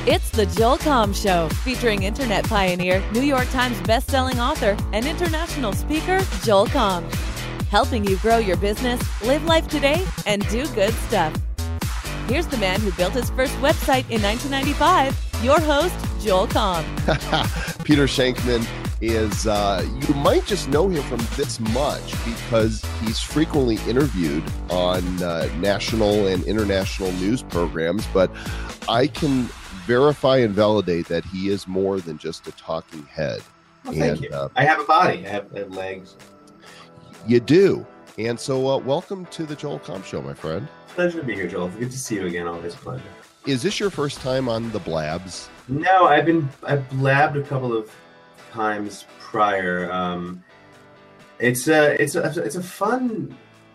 It's the Joel Comm Show, featuring internet pioneer, New York Times bestselling author, and international speaker, Joel Comm. Helping you grow your business, live life today, and do good stuff. Here's the man who built his first website in 1995, your host, Joel Comm. Peter Shankman is, you might just know him from this much because he's frequently interviewed on national and international news programs, but I can verify and validate that he is more than just a talking head. Well, thank you. I have a body. I have legs. You do. And so welcome to the Joel Comm Show, my friend. Pleasure to be here, Joel. Good to see you again. Always a pleasure. Is this your first time on the Blabs? No, I've blabbed a couple of times prior. It's a fun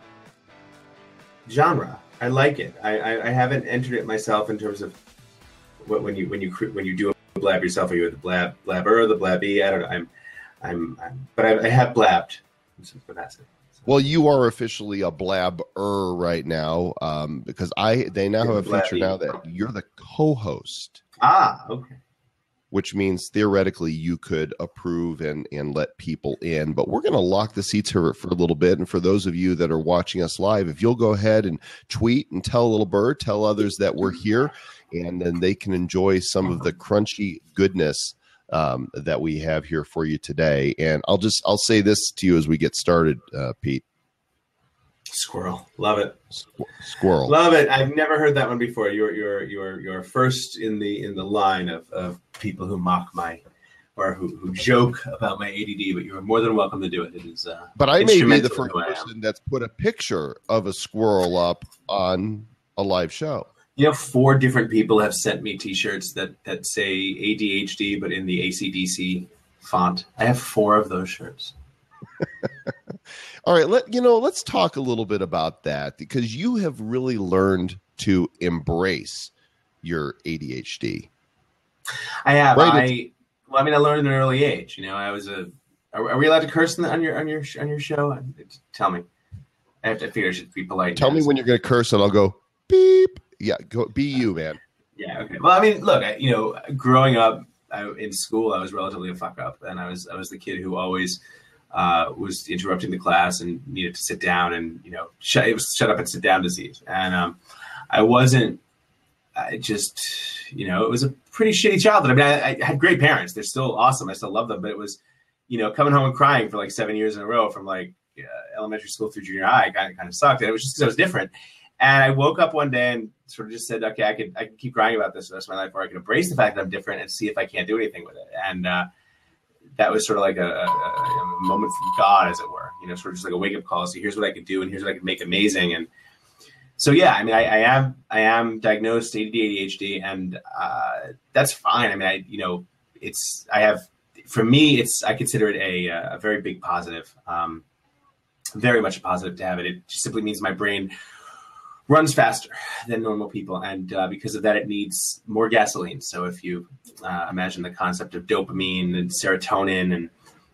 genre. I like it. I haven't entered it myself in terms of when you do a blab yourself. Are you the blabber or the blabby? I don't know. But I have blabbed in some capacity. Well, you are officially a blabber right now because they now have a feature now that you're the co-host. Okay. Which means theoretically you could approve and let people in. But we're going to lock the seats here for a little bit. And for those of you that are watching us live, if you'll go ahead and tweet and tell Little Bird, tell others that we're here, and then they can enjoy some of the crunchy goodness that we have here for you today. And I'll say this to you as we get started, Pete. Squirrel, love it. Squirrel, love it. I've never heard that one before. You're first in the line of people who mock who joke about my ADD, but you're more than welcome to do it. It is. But I may be the first person that's put a picture of a squirrel up on a live show. 4 different people have sent me T-shirts that say ADHD, but in the AC/DC font. I have 4 of those shirts. All right, let's talk a little bit about that because you have really learned to embrace your ADHD. I have. Right? I learned at an early age. I was Are we allowed to curse on your show? Tell me. I figure I should be polite. Tell me when you're going to curse, and I'll go beep. Yeah, go be you, man. Yeah. Okay. Well, look, growing up in school, I was relatively a fuck up, and I was the kid who always was interrupting the class and needed to sit down, and it was shut up and sit down disease. And I wasn't. It was a pretty shitty childhood. I had great parents; they're still awesome. I still love them. But it was, coming home and crying for like 7 years in a row from elementary school through junior high kind of sucked. And it was just because I was different. And I woke up one day and sort of just said, okay, I can keep crying about this the rest of my life, or I can embrace the fact that I'm different and see if I can't do anything with it. And that was sort of like a moment from God, as it were, sort of just like a wake-up call. So here's what I could do, and here's what I could make amazing. And so, yeah, I am diagnosed ADHD, and that's fine. For me, I consider it a very big positive, very much a positive to have it. It just simply means my brain runs faster than normal people, and because of that, it needs more gasoline. So if you imagine the concept of dopamine and serotonin and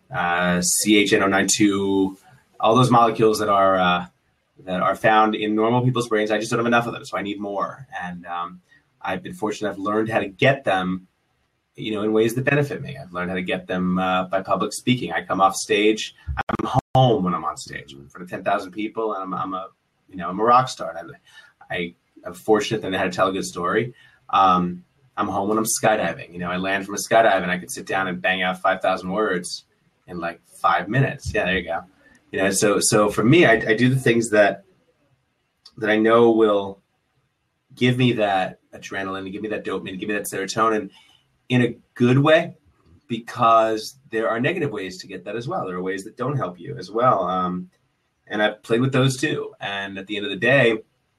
CHNO92, all those molecules that are found in normal people's brains, I just don't have enough of them, so I need more. And I've been fortunate; I've learned how to get them, in ways that benefit me. I've learned how to get them by public speaking. I come off stage, I'm home when I'm on stage in front of 10,000 people, and I'm a rock star. I'm fortunate that I had to tell a good story. I'm home when I'm skydiving. I land from a skydive and I could sit down and bang out 5,000 words in like 5 minutes. Yeah, there you go. So for me, I do the things that I know will give me that adrenaline, give me that dopamine, give me that serotonin in a good way, because there are negative ways to get that as well. There are ways that don't help you as well. And I've played with those too. And at the end of the day,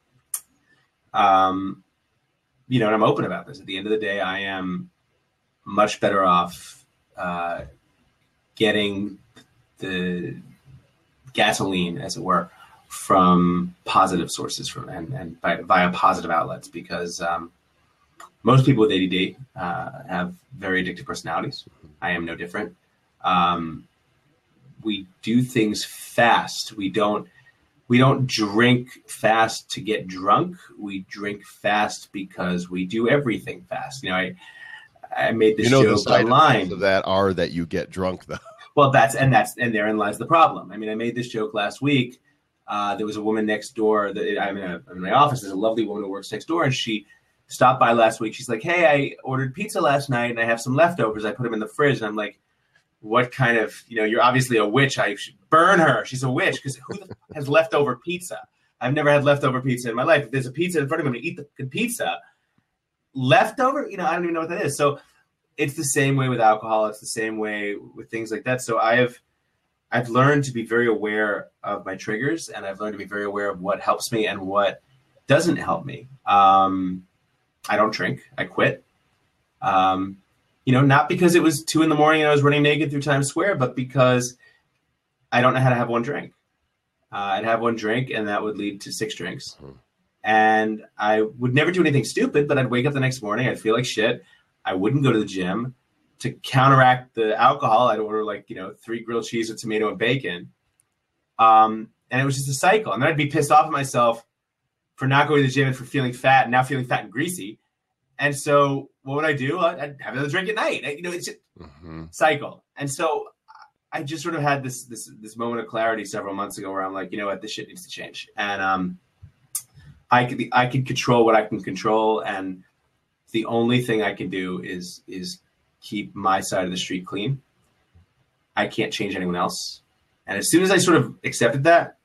and I'm open about this. At the end of the day, I am much better off getting the gasoline, as it were, from positive sources and via positive outlets, because most people with ADD have very addictive personalities. I am no different. We do things fast. We don't we don't drink fast to get drunk. We drink fast because we do everything fast. You know, I made this joke the side online. effects of that are that you get drunk, though. Well, and therein lies the problem. I mean, I made this joke last week. There was a woman next door I'm in my office. There's a lovely woman who works next door, and she stopped by last week. She's like, "Hey, I ordered pizza last night, and I have some leftovers. I put them in the fridge." And I'm like, "What kind of, you're obviously a witch. I should burn her. She's a witch, because who has leftover pizza? I've never had leftover pizza in my life. If there's a pizza in front of me, I'm going to eat the good pizza. Leftover? I don't even know what that is." So it's the same way with alcohol. It's the same way with things like that. So I've learned to be very aware of my triggers, and I've learned to be very aware of what helps me and what doesn't help me. I don't drink. I quit. Not because it was 2 a.m. and I was running naked through Times Square, but because I don't know how to have one drink. I'd have one drink, and that would lead to 6 drinks. And I would never do anything stupid, but I'd wake up the next morning. I'd feel like shit. I wouldn't go to the gym. To counteract the alcohol, I'd order 3 grilled cheese with tomato and bacon. And it was just a cycle. And then I'd be pissed off at myself for not going to the gym and for feeling fat, and now feeling fat and greasy. And so what would I do? I'd have another drink at night. It's just cycle. And so I just sort of had this moment of clarity several months ago where I'm like, you know what, this shit needs to change. And I can control what I can control, and the only thing I can do is keep my side of the street clean. I can't change anyone else. And as soon as I sort of accepted that,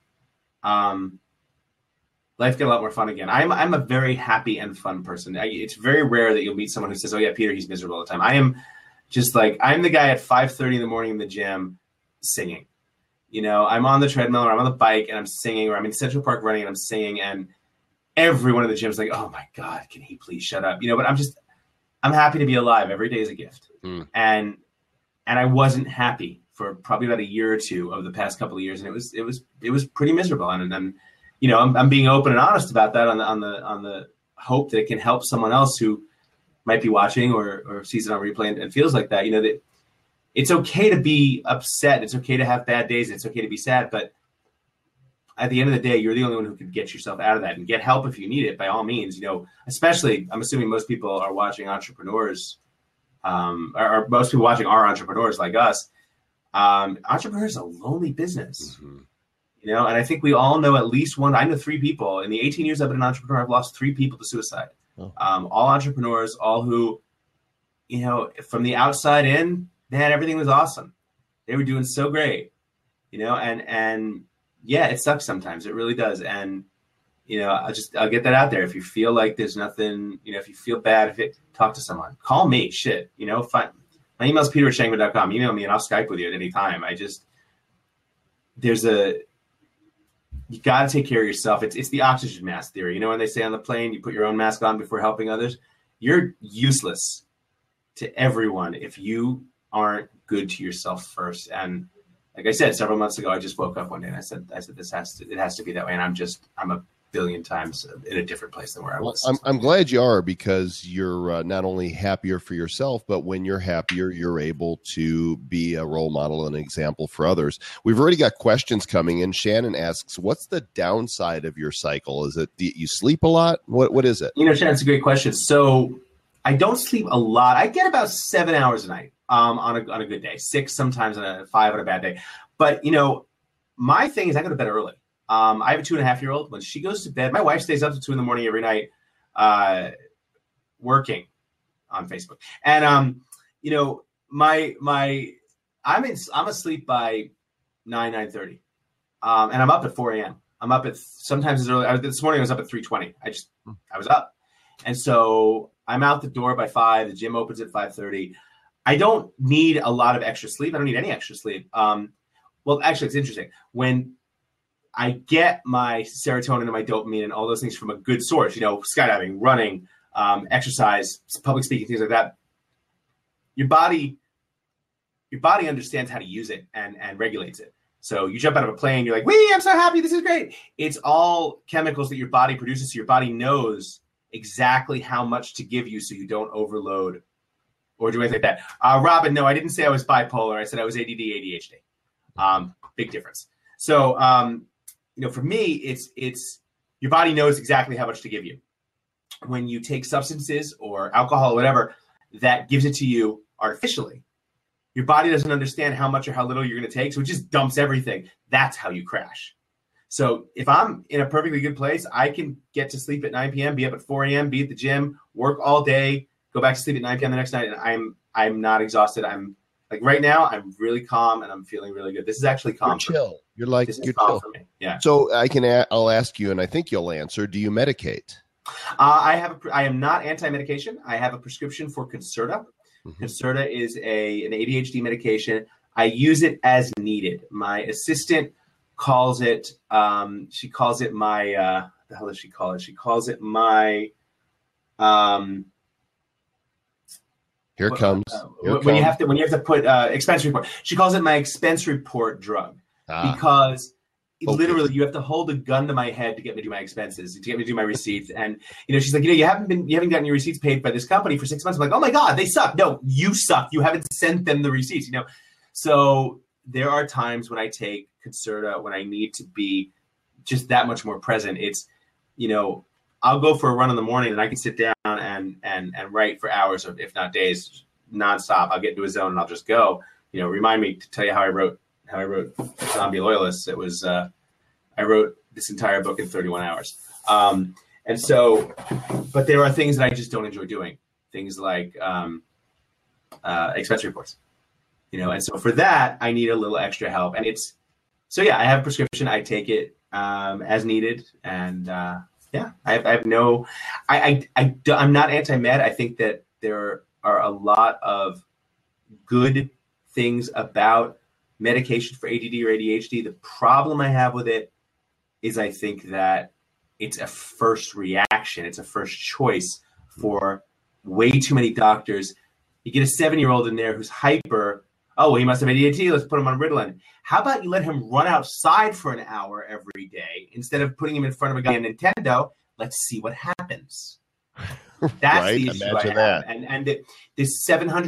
life got a lot more fun again. I'm a very happy and fun person. It's very rare that you'll meet someone who says, "Oh yeah, Peter, he's miserable all the time." I am just I'm the guy at 5:30 in the morning in the gym singing. I'm on the treadmill, or I'm on the bike and I'm singing, or I'm in Central Park running and I'm singing, and everyone in the gym is like, "Oh my God, can he please shut up?" But I'm happy to be alive. Every day is a gift. And I wasn't happy for probably about a year or two of the past couple of years. And it was pretty miserable. And I'm being open and honest about that on the hope that it can help someone else who might be watching or sees it on replay and feels like that. That it's okay to be upset. It's okay to have bad days. It's okay to be sad. But at the end of the day, you're the only one who can get yourself out of that, and get help if you need it, by all means. Especially, I'm assuming most people are watching entrepreneurs, or most people watching are entrepreneurs like us. Entrepreneurs is a lonely business, and I think we all know at least one. I know 3 people in the 18 years I've been an entrepreneur. I've lost 3 people to suicide. All entrepreneurs, all who, from the outside in, man, everything was awesome. They were doing so great, and yeah, it sucks sometimes. It really does. And, I'll get that out there. If you feel like there's nothing, if you feel bad, talk to someone, call me, shit, fine. My email is peter@shangman.com. Email me and I'll Skype with you at any time. You got to take care of yourself. It's the oxygen mask theory. When they say on the plane, you put your own mask on before helping others, you're useless to everyone if you aren't good to yourself first. And like I said, several months ago, I just woke up one day and I said, it has to be that way. And I'm a billion times in a different place than where I was. I'm glad you are, because you're not only happier for yourself, but when you're happier, you're able to be a role model and an example for others. We've already got questions coming in. Shannon asks, what's the downside of your cycle? Is it you sleep a lot? What is it? Shannon, it's a great question. So I don't sleep a lot. I get about 7 hours a night. On a good day, 6 sometimes, and 5 on a bad day. But my thing is I go to bed early. I have a 2.5-year-old. When she goes to bed, my wife stays up till 2 a.m. every night, working on Facebook. And I'm asleep by 9:30, and I'm up at 4 a.m. I'm up at sometimes as early. This morning I was up at 3:20. I was up, and so I'm out the door by 5. The gym opens at 5:30. I don't need a lot of extra sleep. I don't need any extra sleep. Well, actually, it's interesting. When I get my serotonin and my dopamine and all those things from a good source, skydiving, running, exercise, public speaking, things like that, your body understands how to use it and regulates it. So you jump out of a plane, you're like, wee, I'm so happy, this is great. It's all chemicals that your body produces. So your body knows exactly how much to give you so you don't overload or do anything like that. Robin, no, I didn't say I was bipolar. I said I was ADD, ADHD. Big difference. So, for me, it's your body knows exactly how much to give you. When you take substances or alcohol or whatever, that gives it to you artificially. Your body doesn't understand how much or how little you're going to take, so it just dumps everything. That's how you crash. So if I'm in a perfectly good place, I can get to sleep at 9 p.m., be up at 4 a.m., be at the gym, work all day, go back to sleep at 9 p.m. the next night, and I'm not exhausted. I'm like right now, I'm really calm and I'm feeling really good. This is actually calm. You're chill. You're like you're chill for me. Yeah. So I'll ask you, and I think you'll answer. Do you medicate? I am not anti-medication. I have a prescription for Concerta. Mm-hmm. Concerta is an ADHD medication. I use it as needed. My assistant calls it. She calls it my. The hell does she call it? She calls it my. Here it comes. When you have to put expense report. She calls it my expense report drug because. Okay. Literally, you have to hold a gun to my head to get me to do my expenses, to get me to do my receipts. And, she's like, you haven't gotten your receipts paid by this company for 6 months. I'm like, oh my God, they suck. No, you suck. You haven't sent them the receipts, So there are times when I take Concerta when I need to be just that much more present. It's, I'll go for a run in the morning and I can sit down and write for hours, or if not days, nonstop. I'll get into a zone and I'll just go, remind me to tell you how I wrote Zombie Loyalists. It was I wrote this entire book in 31 hours. And so, but there are things that I just don't enjoy doing. Things like expense reports, And so for that, I need a little extra help. And I have a prescription. I take it as needed. And I'm not anti-med. I think that there are a lot of good things about medication for ADD or ADHD. The problem I have with it is I think that it's a first reaction. It's a first choice for way too many doctors. You get a 7-year-old in there who's hyper. Oh, well, he must have ADHD. Let's put him on Ritalin. How about you let him run outside for an hour every day instead of putting him in front of a guy on Nintendo? Let's see what happens. That's right? The issue Imagine I have. that. And this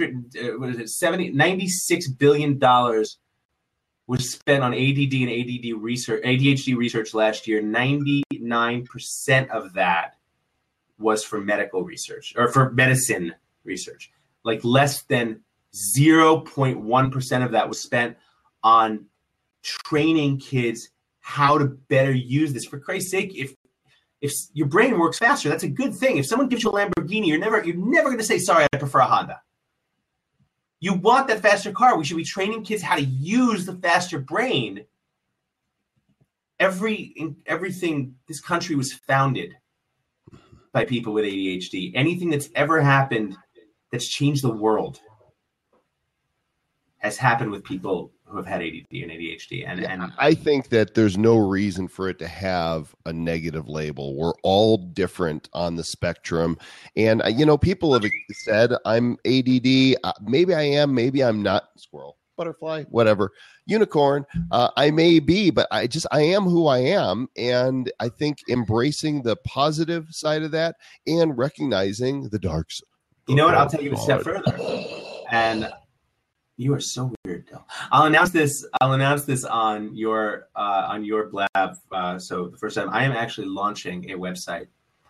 $96 billion was spent on ADD and ADHD research last year. 99% of that was for medical research or for medicine research. Like less than 0.1% of that was spent on training kids how to better use this. For Christ's sake, if your brain works faster, that's a good thing. If someone gives you a Lamborghini, you're never going to say, sorry, I prefer a Honda. You want that faster car. We should be training kids how to use the faster brain. Everything, this country was founded by people with ADHD. Anything that's ever happened that's changed the world has happened with people who have had ADD and ADHD. And I think that there's no reason for it to have a negative label. We're all different on the spectrum. And, people have said I'm ADD. Maybe I am, maybe I'm not. Squirrel, butterfly, whatever, unicorn. I may be, but I am who I am. And I think embracing the positive side of that and recognizing the dark side. You know what? I'll take it a step further. And you are so weird, Del. I'll announce this on your blab. So the first time I am actually launching a website,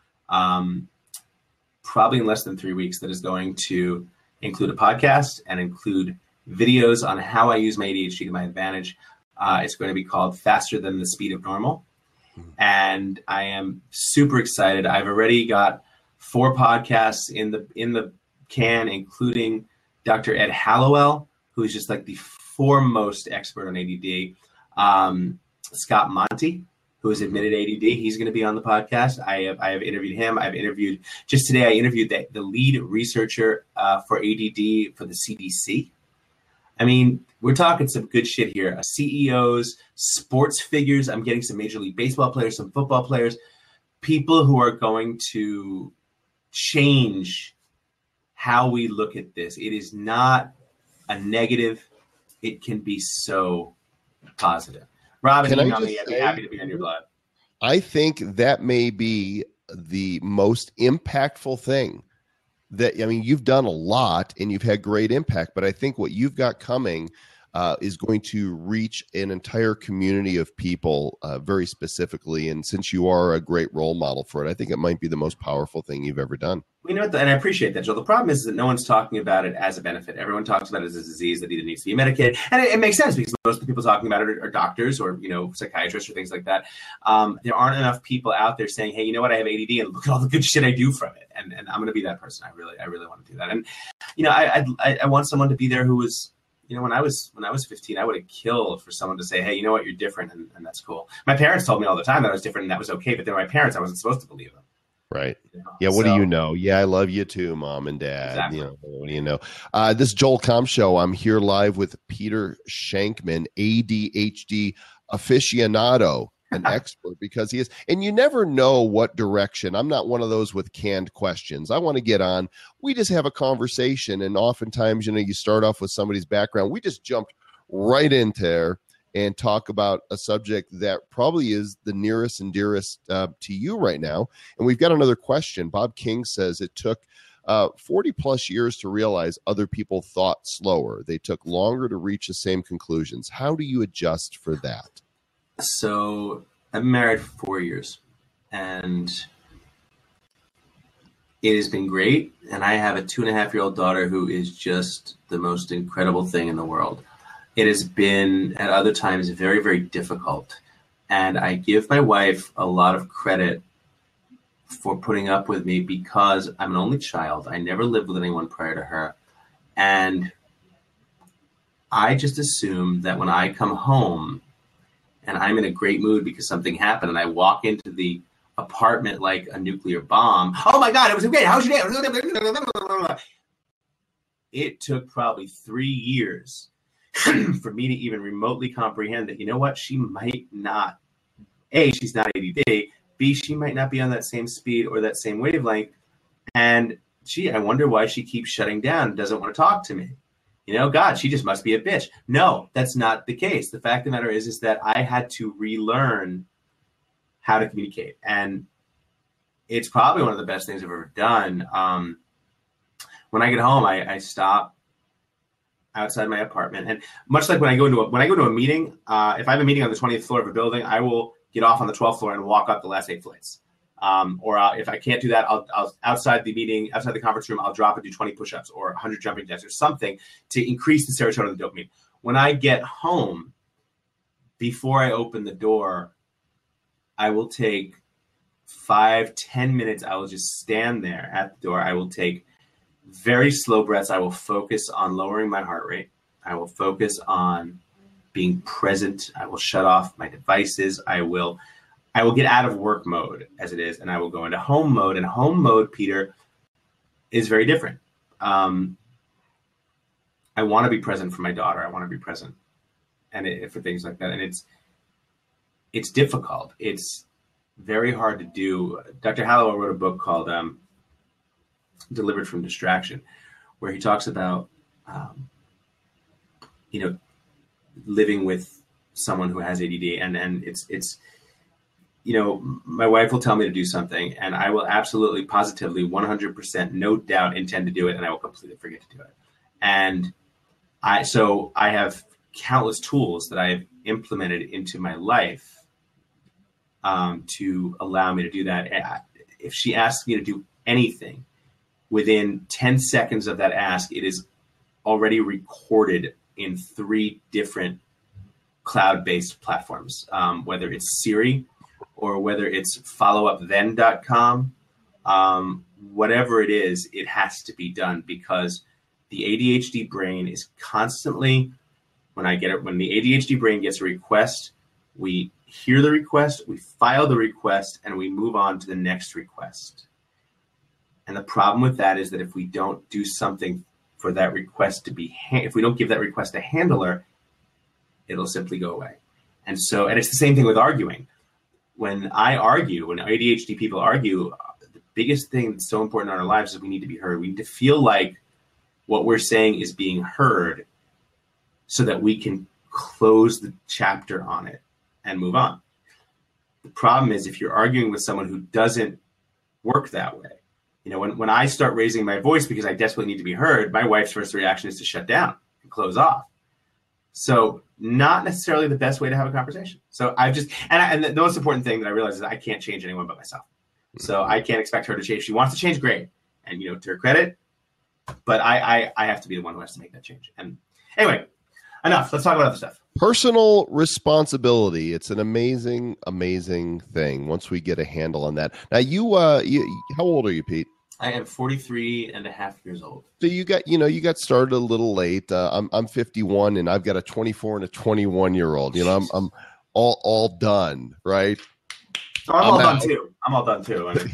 probably in less than 3 weeks, that is going to include a podcast and include videos on how I use my ADHD to my advantage. It's going to be called Faster Than the Speed of Normal, and I am super excited. I've already got 4 podcasts in the can, including Dr. Ed Hallowell, who's just like the foremost expert on ADD. Scott Monty, who has admitted ADD, he's going to be on the podcast. I have interviewed him. Just today, I interviewed the lead researcher for ADD for the CDC. I mean, we're talking some good shit here. CEOs, sports figures. I'm getting some Major League Baseball players, some football players, people who are going to change how we look at this. It is not a negative. It can be so positive. Robin, email me. I'd be happy to be on your blog. I think that may be the most impactful thing you've done a lot and you've had great impact, but I think what you've got coming is going to reach an entire community of people very specifically. And since you are a great role model for it, I think it might be the most powerful thing you've ever done. You know, and I appreciate that, Joel. The problem is that no one's talking about it as a benefit. Everyone talks about it as a disease that either needs to be medicated. And it makes sense because most of the people talking about it are doctors or, psychiatrists or things like that. There aren't enough people out there saying, hey, you know what, I have ADD and look at all the good shit I do from it. And I'm going to be that person. I really want to do that. And, I want someone to be there who was, when I was 15, I would have killed for someone to say, hey, you know what, you're different. And that's cool. My parents told me all the time that I was different and that was okay. But they're my parents. I wasn't supposed to believe them. Right. Yeah. What do you know? Yeah. I love you too, Mom and Dad. Exactly. What do you know? This is Joel Comm Show. I'm here live with Peter Shankman, ADHD aficionado, an expert because he is. And you never know what direction. I'm not one of those with canned questions. I want to get on. We just have a conversation. And oftentimes, you start off with somebody's background. We just jumped right into there and talk about a subject that probably is the nearest and dearest to you right now. And we've got another question. Bob King says it took 40 plus years to realize other people thought slower. They took longer to reach the same conclusions. How do you adjust for that? So I'm married for 4 years and it has been great. And I have a 2.5-year-old daughter who is just the most incredible thing in the world. It has been at other times very, very difficult. And I give my wife a lot of credit for putting up with me because I'm an only child. I never lived with anyone prior to her. And I just assume that when I come home and I'm in a great mood because something happened and I walk into the apartment like a nuclear bomb, oh my God, it was great. How's your day? It took probably 3 years for me to even remotely comprehend that, you know what, she might not, A, she's not ADD, B, she might not be on that same speed or that same wavelength. And I wonder why she keeps shutting down and doesn't want to talk to me. God, she just must be a bitch. No, that's not the case. The fact of the matter is that I had to relearn how to communicate. And it's probably one of the best things I've ever done. When I get home, I stop outside my apartment. And much like when I go into a meeting, if I have a meeting on the 20th floor of a building, I will get off on the 12th floor and walk up the last 8 flights. If I can't do that, I'll outside the conference room, I'll drop and do 20 push-ups or 100 jumping jacks or something to increase the serotonin and the dopamine. When I get home, before I open the door, I will take 5-10 minutes. I will just stand there at the door. I will take very slow breaths. I will focus on lowering my heart rate. I will focus on being present. I will shut off my devices. I will get out of work mode as it is, and I will go into home mode. And home mode, Peter, is very different. I want to be present for my daughter. I want to be present for things like that. And it's difficult. It's very hard to do. Dr. Hallowell wrote a book called Delivered from Distraction, where he talks about, living with someone who has ADD. And it's my wife will tell me to do something and I will absolutely, positively, 100%, no doubt intend to do it. And I will completely forget to do it. And I have countless tools that I've implemented into my life to allow me to do that. If she asks me to do anything, within 10 seconds of that ask, it is already recorded in 3 different cloud-based platforms, whether it's Siri or whether it's followupthen.com, whatever it is, it has to be done because the ADHD brain is constantly, when the ADHD brain gets a request, we hear the request, we file the request, and we move on to the next request. And the problem with that is that if we don't do something for that request to be, if we don't give that request a handler, it'll simply go away. And it's the same thing with arguing. When ADHD people argue, the biggest thing that's so important in our lives is we need to be heard. We need to feel like what we're saying is being heard so that we can close the chapter on it and move on. The problem is if you're arguing with someone who doesn't work that way, when I start raising my voice because I desperately need to be heard, my wife's first reaction is to shut down and close off. So not necessarily the best way to have a conversation. So I've just, and the most important thing that I realized is I can't change anyone but myself. So I can't expect her to change. She wants to change, great. And, to her credit, but I have to be the one who has to make that change. And anyway, enough. Let's talk about other stuff. Personal responsibility. It's an amazing, amazing thing once we get a handle on that. Now, how old are you, Pete? I am 43 and a half years old. So you got started a little late. I'm 51 and I've got a 24 and a 21-year-old. I'm all done, right? So I'm all done too. I mean,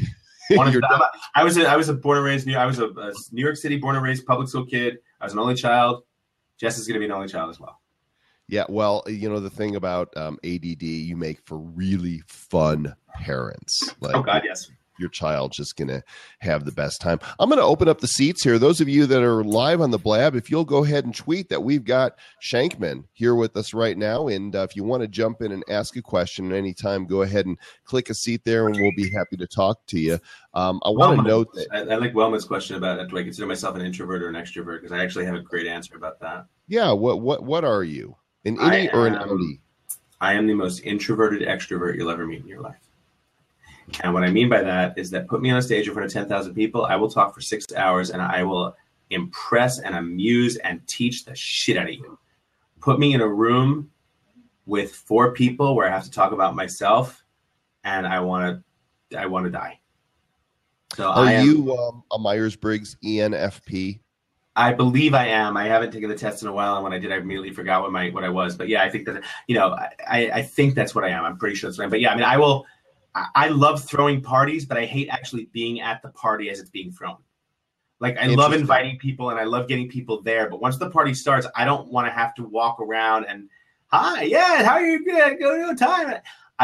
I was a born and raised I was a New York City born and raised public school kid. I was an only child. Jess is going to be an only child as well. Yeah, well, the thing about ADD, you make for really fun parents. Oh God, yes. Your child's just going to have the best time. I'm going to open up the seats here. Those of you that are live on the Blab, if you'll go ahead and tweet that we've got Shankman here with us right now. And if you want to jump in and ask a question at any time, go ahead and click a seat there and we'll be happy to talk to you. I want to note that. I like Wellman's question about, do I consider myself an introvert or an extrovert? Because I actually have a great answer about that. Yeah. What are you? An innie or an outie? I am the most introverted extrovert you'll ever meet in your life. And what I mean by that is that put me on a stage in front of 10,000 people, I will talk for 6 hours and I will impress and amuse and teach the shit out of you. Put me in a room with 4 people where I have to talk about myself and I want to die. So are you a Myers-Briggs ENFP? I believe I am. I haven't taken the test in a while, and when I did, I immediately forgot what I was. But yeah, I think that I think that's what I am. I'm pretty sure that's what I am. But yeah, I mean, I love throwing parties, but I hate actually being at the party as it's being thrown. Like I love inviting people and I love getting people there, but once the party starts, I don't want to have to walk around and hi, yeah, how are you? Good, go to time.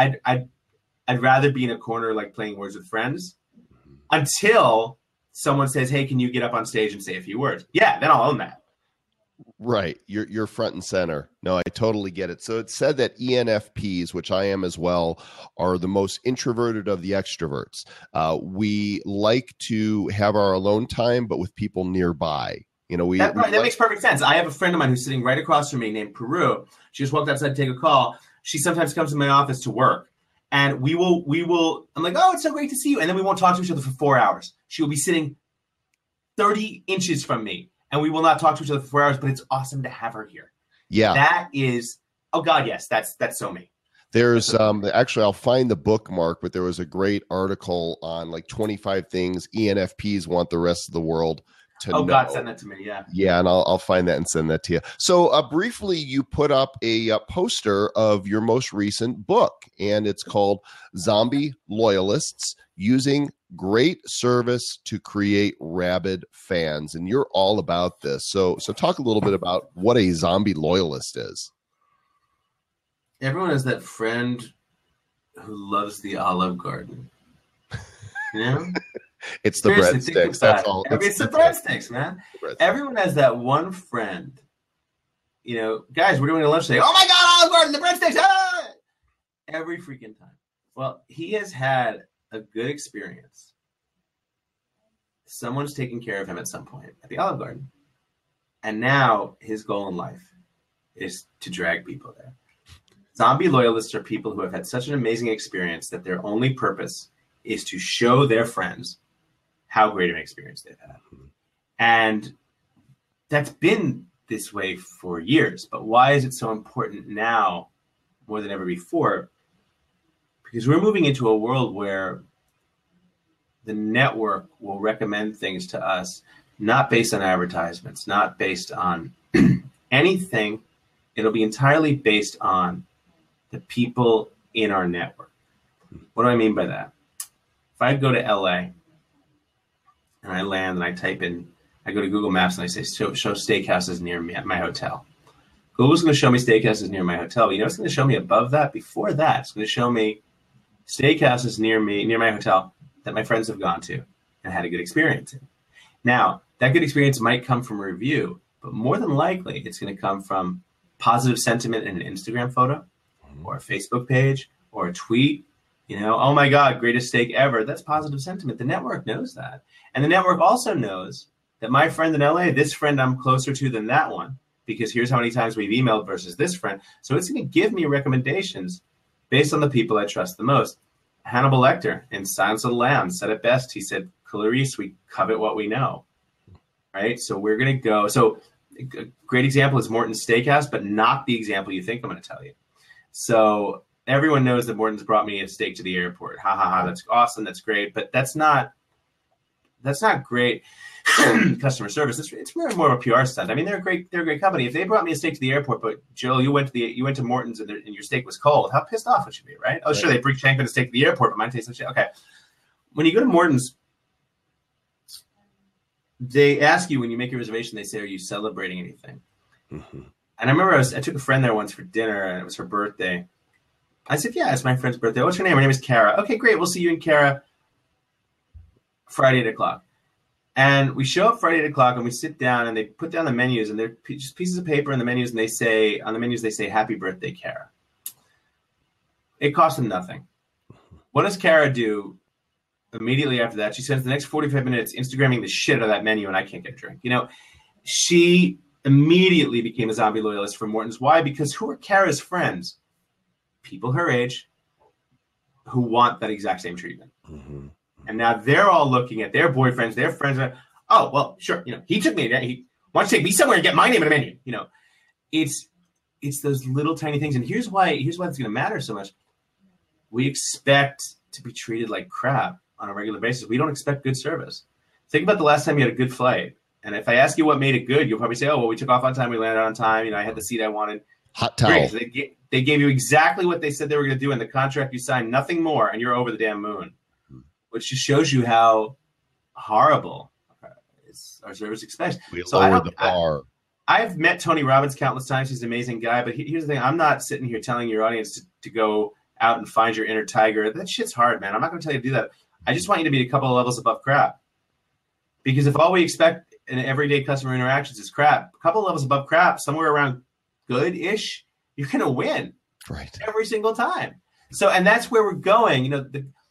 I'd rather be in a corner like playing Words with Friends until someone says, hey, can you get up on stage and say a few words? Yeah, then I'll own that. Right. You're front and center. No, I totally get it. So it said that ENFPs, which I am as well, are the most introverted of the extroverts. We like to have our alone time, but with people nearby. That makes perfect sense. I have a friend of mine who's sitting right across from me named Peru. She just walked outside to take a call. She sometimes comes to my office to work. And we will, I'm like, oh, it's so great to see you. And then we won't talk to each other for 4 hours. She will be sitting 30 inches from me. And we will not talk to each other for 4 hours, but it's awesome to have her here. Yeah. That is, oh God, yes, that's so me. There's actually, I'll find the bookmark, but there was a great article on like 25 things ENFPs want the rest of the world to know. Oh God, send that to me, yeah. Yeah, and I'll find that and send that to you. So briefly, you put up a poster of your most recent book, and it's called Zombie Loyalists, Using Great Service to Create Rabid Fans. And you're all about this. So talk a little bit about what a zombie loyalist is. Everyone has that friend who loves the Olive Garden. You know? It's the breadsticks. That's all. It's the breadsticks, man. Everyone has that one friend. Guys, we're doing a lunch today. Oh my God, Olive Garden, the breadsticks! Ah! Every freaking time. Well, he has had a good experience. Someone's taking care of him at some point at the Olive Garden. And now his goal in life is to drag people there. Zombie loyalists are people who have had such an amazing experience that their only purpose is to show their friends how great of an experience they've had. And that's been this way for years. But why is it so important now more than ever before? Because we're moving into a world where the network will recommend things to us, not based on advertisements, not based on anything. It'll be entirely based on the people in our network. What do I mean by that? If I go to LA and I land and I go to Google Maps and I say, show steakhouses near me at my hotel. Google's going to show me steakhouses near my hotel. But it's going to show me above that? Before that, it's going to show me steakhouses near my hotel that my friends have gone to and had a good experience in. Now, that good experience might come from a review, but more than likely, it's going to come from positive sentiment in an Instagram photo or a Facebook page or a tweet. Oh my God, greatest steak ever. That's positive sentiment. The network knows that. And the network also knows that my friend in LA, this friend I'm closer to than that one, because here's how many times we've emailed versus this friend. So it's going to give me recommendations based on the people I trust the most. Hannibal Lecter in Silence of the Lambs said it best. He said, Clarice, we covet what we know, right? So we're going to go. So a great example is Morton's Steakhouse, but not the example you think I'm going to tell you. So everyone knows that Morton's brought me a steak to the airport. Ha ha ha, that's awesome, that's great. But that's not great customer service. It's more of a PR stunt. I mean, they're a great company. If they brought me a steak to the airport, but Joel, you went to Morton's and your steak was cold, how pissed off would you be, right? Oh, sure, they bring Shankman a steak to the airport, but mine tastes like shit. Okay. When you go to Morton's, they ask you when you make your reservation, they say, are you celebrating anything? Mm-hmm. And I remember I took a friend there once for dinner, and it was her birthday. I said, yeah, it's my friend's birthday. What's her name? Her name is Kara. Okay, great. We'll see you and Kara Friday at 8:00. And we show up Friday at 8:00, and we sit down, and they put down the menus, and they're just pieces of paper in the menus, and they say, happy birthday, Kara. It cost them nothing. What does Kara do immediately after that? She spends the next 45 minutes Instagramming the shit out of that menu, and I can't get a drink. You know, she immediately became a zombie loyalist for Morton's. Why? Because who are Kara's friends? People her age who want that exact same treatment. Mm-hmm. And now they're all looking at their boyfriends, their friends. Oh, well, sure. You know, he took me. He wants to take me somewhere and get my name in a menu. You know, it's those little tiny things. And here's why it's going to matter so much. We expect to be treated like crap on a regular basis. We don't expect good service. Think about the last time you had a good flight. And if I ask you what made it good, you'll probably say, oh, well, we took off on time. We landed on time. You know, I had the seat I wanted. Hot towel. So they gave you exactly what they said they were going to do in the contract you signed, nothing more, and you're over the damn moon, which just shows you how horrible our service expects. We lowered the bar. I've met Tony Robbins countless times. He's an amazing guy. But here's the thing. I'm not sitting here telling your audience to go out and find your inner tiger. That shit's hard, man. I'm not going to tell you to do that. I just want you to be a couple of levels above crap. Because if all we expect in everyday customer interactions is crap, a couple of levels above crap, somewhere around good-ish, you're going to win every single time. So, and that's where we're going. You know,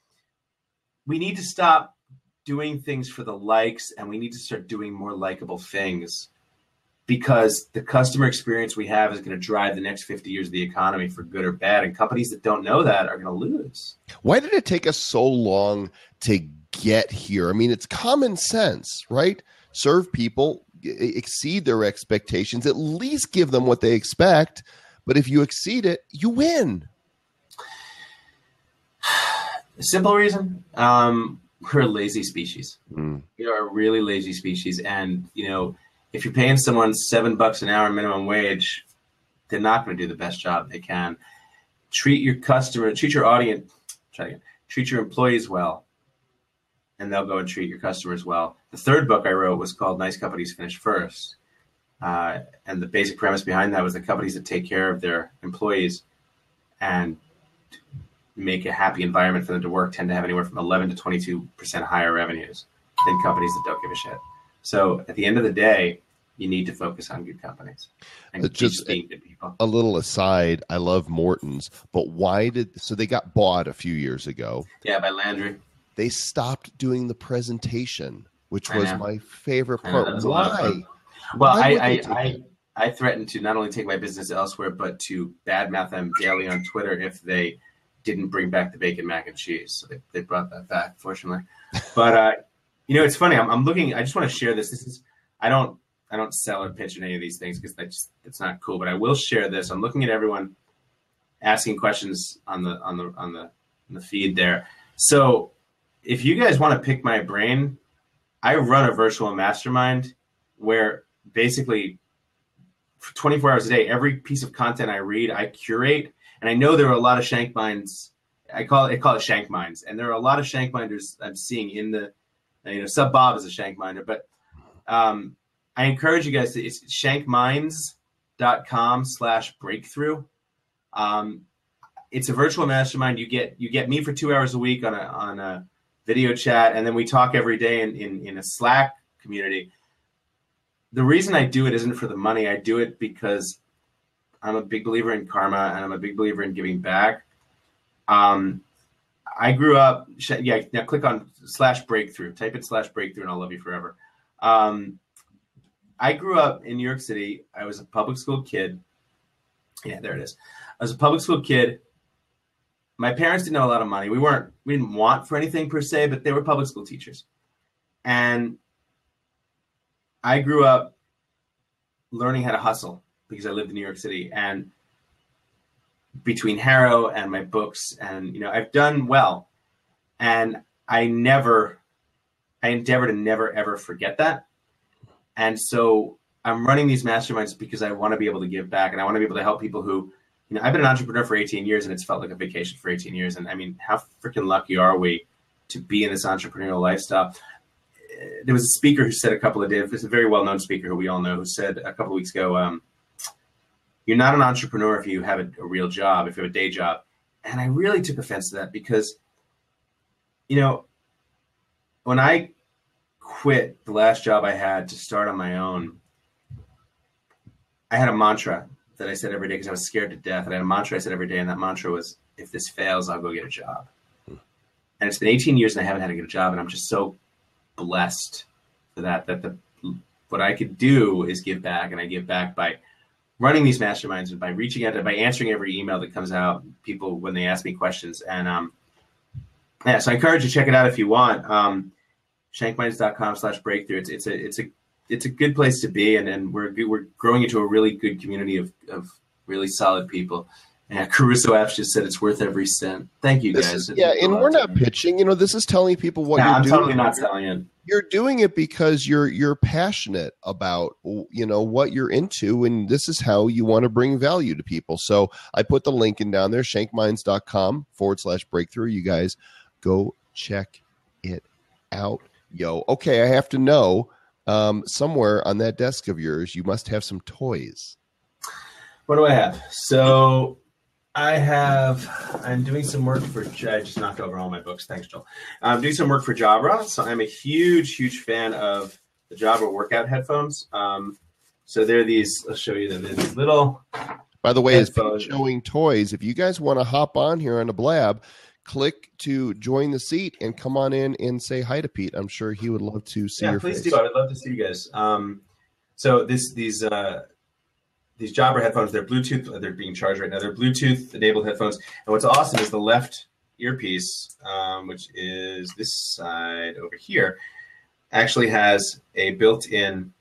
we need to stop doing things for the likes, and we need to start doing more likable things, because the customer experience we have is going to drive the next 50 years of the economy for good or bad. And companies that don't know that are going to lose. Why did it take us so long to get here? I mean, it's common sense, right? Serve people, exceed their expectations, at least give them what they expect. But if you exceed it, you win. Simple reason. We're a lazy species. We are a really lazy species. And, you know, if you're paying someone $7 an hour minimum wage, they're not going to do the best job they can. Treat your audience, treat your employees well, and they'll go and treat your customers well. The third book I wrote was called Nice Companies Finish First. And the basic premise behind that was the companies that take care of their employees and make a happy environment for them to work tend to have anywhere from 11 to 22% higher revenues than companies that don't give a shit. So at the end of the day, you need to focus on good companies and just being good people. A little aside, I love Morton's, but so they got bought a few years ago. Yeah, by Landry. They stopped doing the presentation, which was my favorite part. Why? Well, I threatened to not only take my business elsewhere, but to badmouth them daily on Twitter if they didn't bring back the bacon mac and cheese. So they brought that back, fortunately. But you know, it's funny. I'm looking. I just want to share this. I don't sell or pitch in any of these things because it's not cool. But I will share this. I'm looking at everyone asking questions on the feed there. So if you guys want to pick my brain, I run a virtual mastermind where basically for 24 hours a day, every piece of content I read, I curate. And I know there are a lot of shank minds. I call it shank minds. And there are a lot of shank minders I'm seeing in the, you know, Sub Bob is a shank minder, but I encourage you guys it's shankminds.com/breakthrough. It's a virtual mastermind. You get me for 2 hours a week on a video chat, and then we talk every day in a Slack community. The reason I do it isn't for the money. I do it because I'm a big believer in karma, and I'm a big believer in giving back. I grew up, now click on /breakthrough, type in /breakthrough, and I'll love you forever. I I grew up in New York City. I was a public school kid. Yeah, there it is. I was a public school kid. My parents didn't know a lot of money. We didn't want for anything per se, but they were public school teachers. And I grew up learning how to hustle because I lived in New York City. And between Harrow and my books, and I've done well. And I endeavor to never ever forget that. And so I'm running these masterminds because I want to be able to give back, and I want to be able to help people who, I've been an entrepreneur for 18 years, and it's felt like a vacation for 18 years. And I mean, how freaking lucky are we to be in this entrepreneurial lifestyle? There was a speaker who said it's a very well-known speaker who we all know, who said a couple of weeks ago, you're not an entrepreneur if you have a real job, if you have a day job. And I really took offense to that because, when I quit the last job I had to start on my own, I had a mantra that I said every day because I was scared to death. And I had a mantra I said every day, and that mantra was, if this fails, I'll go get a job. And it's been 18 years and I haven't had a good job, and I'm just so blessed for that what I could do is give back, and I give back by running these masterminds and by reaching out, by answering every email that comes out, people when they ask me questions. And so I encourage you to check it out if you want. Shankminds.com/breakthrough. It's a good place to be, and we're growing into a really good community of really solid people. And Caruso Apps just said it's worth every cent. Thank you guys. And we're not pitching. This is telling people what you're doing. I'm totally not telling it. You're doing it because you're passionate about what you're into, and this is how you want to bring value to people. So I put the link in down there, shankminds.com/breakthrough. You guys go check it out. Yo, okay, I have to know, somewhere on that desk of yours, you must have some toys. What do I have? So I'm doing some work for, I just knocked over all my books. Thanks, Joel. I'm doing some work for Jabra. So I'm a huge, huge fan of the Jabra workout headphones. So they're these, I'll show you them. They're these little By the way, as Pete showing toys, if you guys want to hop on here on the Blab, click to join the seat and come on in and say hi to Pete. I'm sure he would love to see your face. Yeah, please do. I would love to see you guys. So these Jabra headphones, they're Bluetooth. They're being charged right now. They're Bluetooth-enabled headphones. And what's awesome is the left earpiece, which is this side over here, actually has a built-in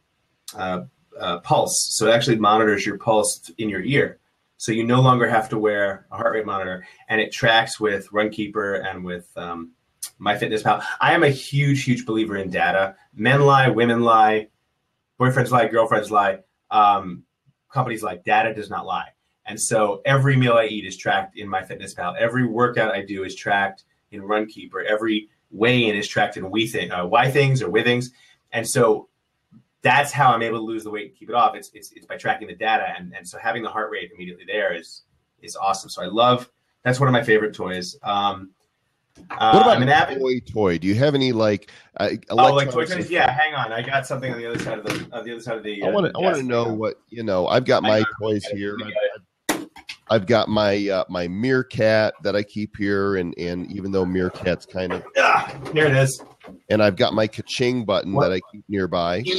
pulse. So it actually monitors your pulse in your ear. So you no longer have to wear a heart rate monitor, and it tracks with Runkeeper and with MyFitnessPal. I am a huge, huge believer in data. Men lie, women lie, boyfriends lie, girlfriends lie, companies lie. Data does not lie. And so every meal I eat is tracked in MyFitnessPal. Every workout I do is tracked in Runkeeper. Every weigh-in is tracked in Withings or Withings. And so that's how I'm able to lose the weight and keep it off. It's by tracking the data. And so having the heart rate immediately there is awesome. So that's one of my favorite toys. What about a toy? Do you have any like toy toys? Yeah, hang on. I got something on the other side of the. I want to know what I've got my toys here. I've got my my Meerkat that I keep here, and even though Meerkat's kind of here it is. And I've got my ka-ching button that I keep nearby. You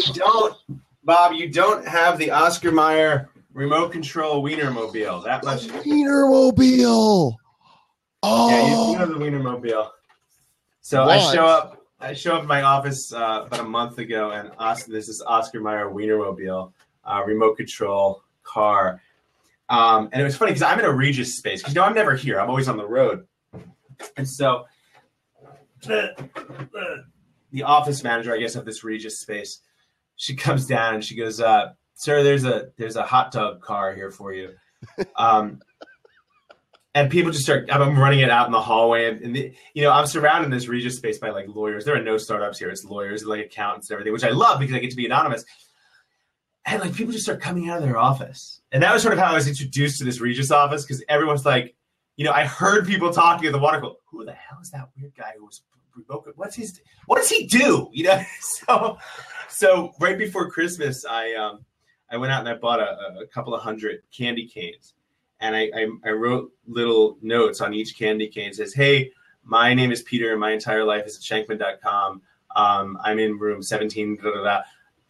don't have the Oscar Mayer remote control Wienermobile. That much. Wienermobile. Oh. Yeah, you do have the Wienermobile. So what? I show up in my office about a month ago, and this is Oscar Mayer Wienermobile remote control car. And it was funny because I'm in a Regis space. Because I'm never here. I'm always on the road. And so the office manager, I guess, of this Regis space, she comes down and she goes, "Sir, there's a hot tub car here for you." And people just I'm running it out in the hallway. And I'm surrounded in this Regis space by like lawyers. There are no startups here. It's lawyers and like accountants and everything, which I love because I get to be anonymous. And like people just start coming out of their office. And that was sort of how I was introduced to this Regis office, because everyone's like, I heard people talking at the water cooler. Who the hell is that weird guy who was remote? What does he do? So right before Christmas, I went out and I bought a couple of 100 candy canes. And I wrote little notes on each candy cane. It says, "Hey, my name is Peter, and my entire life is at Shankman.com. I'm in room 17, blah, blah, blah.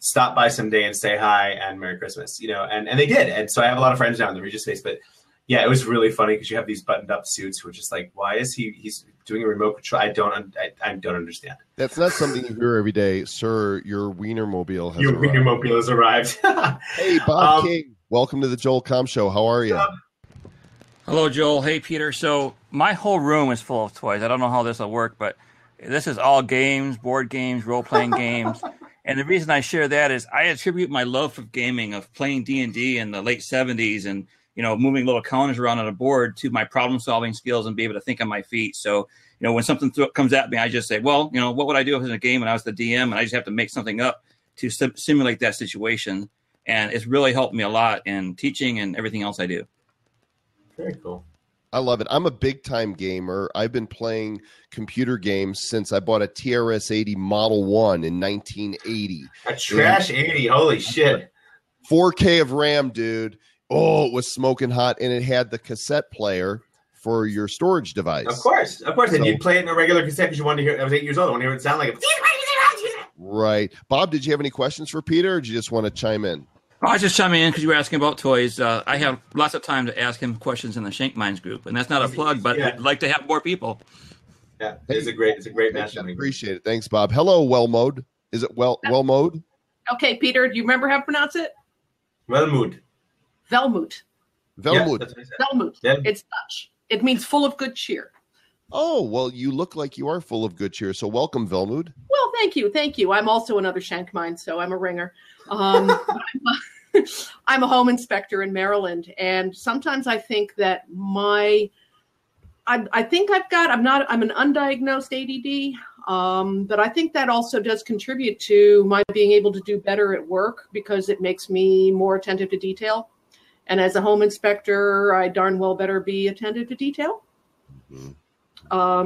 stop by someday and say hi and Merry Christmas, and they did. And so I have a lot of friends now in the Regis space, but yeah, it was really funny because you have these buttoned up suits who are just like, why is he's doing a remote control? I don't understand. That's not something you hear every day. Sir, your Wienermobile has arrived. Wienermobile has arrived. Hey, Bob King. Welcome to the Joel Comm Show. How are you? Hello, Joel. Hey, Peter. So my whole room is full of toys. I don't know how this will work, but this is all games, board games, role-playing games. And the reason I share that is I attribute my love of gaming, of playing D&D in the late 70s and, moving little counters around on a board to my problem-solving skills and be able to think on my feet. So, when something comes at me, I just say, well, what would I do if it was in a game when I was the DM? And I just have to make something up to simulate that situation. And it's really helped me a lot in teaching and everything else I do. Very cool. I love it. I'm a big-time gamer. I've been playing computer games since I bought a TRS-80 Model 1 in 1980. A trash 80. Holy shit. 4K of RAM, dude. Oh, it was smoking hot, and it had the cassette player for your storage device. Of course. And you'd play it in a regular cassette because you wanted to hear it. I was 8 years old. I wanted to hear it sound like it. Right. Bob, did you have any questions for Peter, or did you just want to chime in? I was just chiming in because you were asking about toys. I have lots of time to ask him questions in the Shank Minds group, and that's not a plug, but I'd like to have more people. Yeah, it's a great match. I appreciate it. Thanks, Bob. Hello, Wellmode. Is it Wellmode? Okay, Peter, do you remember how to pronounce it? Velmood. Velmoot. Velmoot. Yeah, Velmoot. Yeah. It's Dutch. It means full of good cheer. Oh, well, you look like you are full of good cheer. So welcome, Velmood. Well, thank you. I'm also another Shank Mind, so I'm a ringer. I'm a home inspector in Maryland, and sometimes I think that I'm an undiagnosed ADD, but I think that also does contribute to my being able to do better at work because it makes me more attentive to detail. And as a home inspector, I darn well better be attentive to detail. Mm-hmm.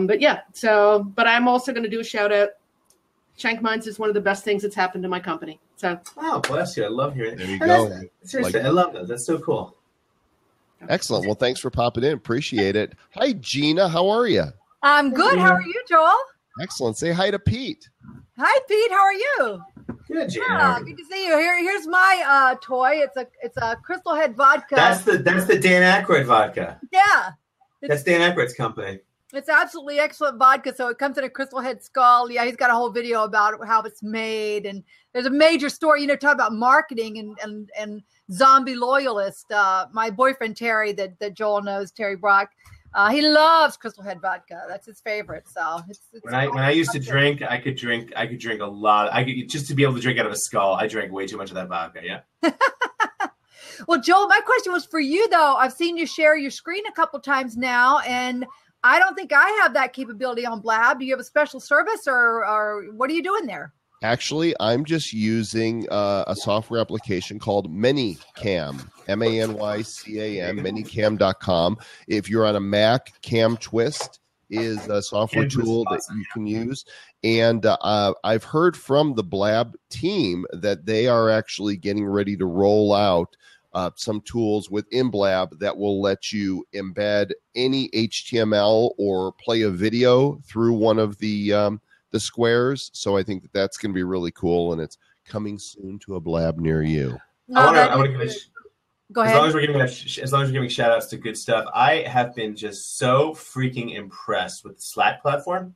But I'm also going to do a shout out. Shank Minds is one of the best things that's happened to my company. So, oh, bless you. I love hearing it. There you go. Seriously, I love that. That's so cool. Excellent. Well, thanks for popping in. Appreciate it. Hi, Gina. How are you? I'm good. How are you, Joel? Excellent. Say hi to Pete. Hi, Pete. How are you? Good, Gina. Yeah, good to see you. Here's my toy. It's a Crystal Head vodka. That's the Dan Aykroyd vodka. Yeah. That's Dan Aykroyd's company. It's absolutely excellent vodka. So it comes in a Crystal Head skull. Yeah, he's got a whole video about how it's made. And there's a major story, talk about marketing and zombie loyalist. My boyfriend, Terry, that Joel knows, Terry Brock, he loves Crystal Head vodka. That's his favorite. So it's when I used to drink, I could drink a lot. Just to be able to drink out of a skull, I drank way too much of that vodka. Yeah. Well, Joel, my question was for you, though. I've seen you share your screen a couple times now, and I don't think I have that capability on Blab. Do you have a special service or what are you doing there? Actually, I'm just using a software application called ManyCam, ManyCam, manycam.com. If you're on a Mac, CamTwist is a software tool that you can use. And I've heard from the Blab team that they are actually getting ready to roll out some tools within Blab that will let you embed any HTML or play a video through one of the squares. So I think that's going to be really cool, and it's coming soon to a Blab near you. I want to give Go ahead. As long as we're giving shout outs to good stuff, I have been just so freaking impressed with the Slack platform.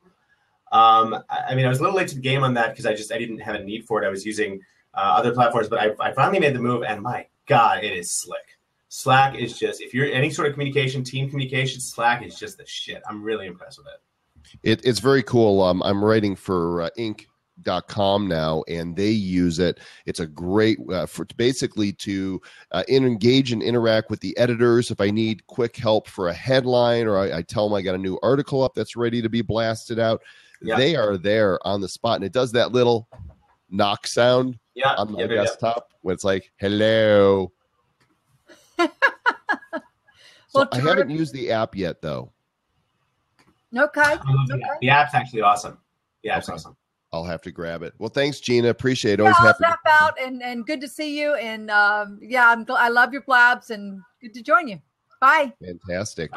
I was a little late to the game on that because I didn't have a need for it. I was using other platforms, but I finally made the move, and my God, it is slick. Slack is just, if you're any sort of communication, team communication, Slack is just the shit. I'm really impressed with it. It's very cool. I'm writing for Inc.com now, and they use it. It's a great for basically to engage and interact with the editors. If I need quick help for a headline, or I tell them I got a new article up that's ready to be blasted out, they are there on the spot, and it does that little knock sound on my desktop when it's like, hello. Well, I haven't used the app yet, though. Okay. The app's actually awesome. The app's awesome. I'll have to grab it. Well, thanks, Gina. Appreciate it. Yeah, Always I'll happy. zap out and good to see you. And I love your blabs and good to join you. Bye. Fantastic.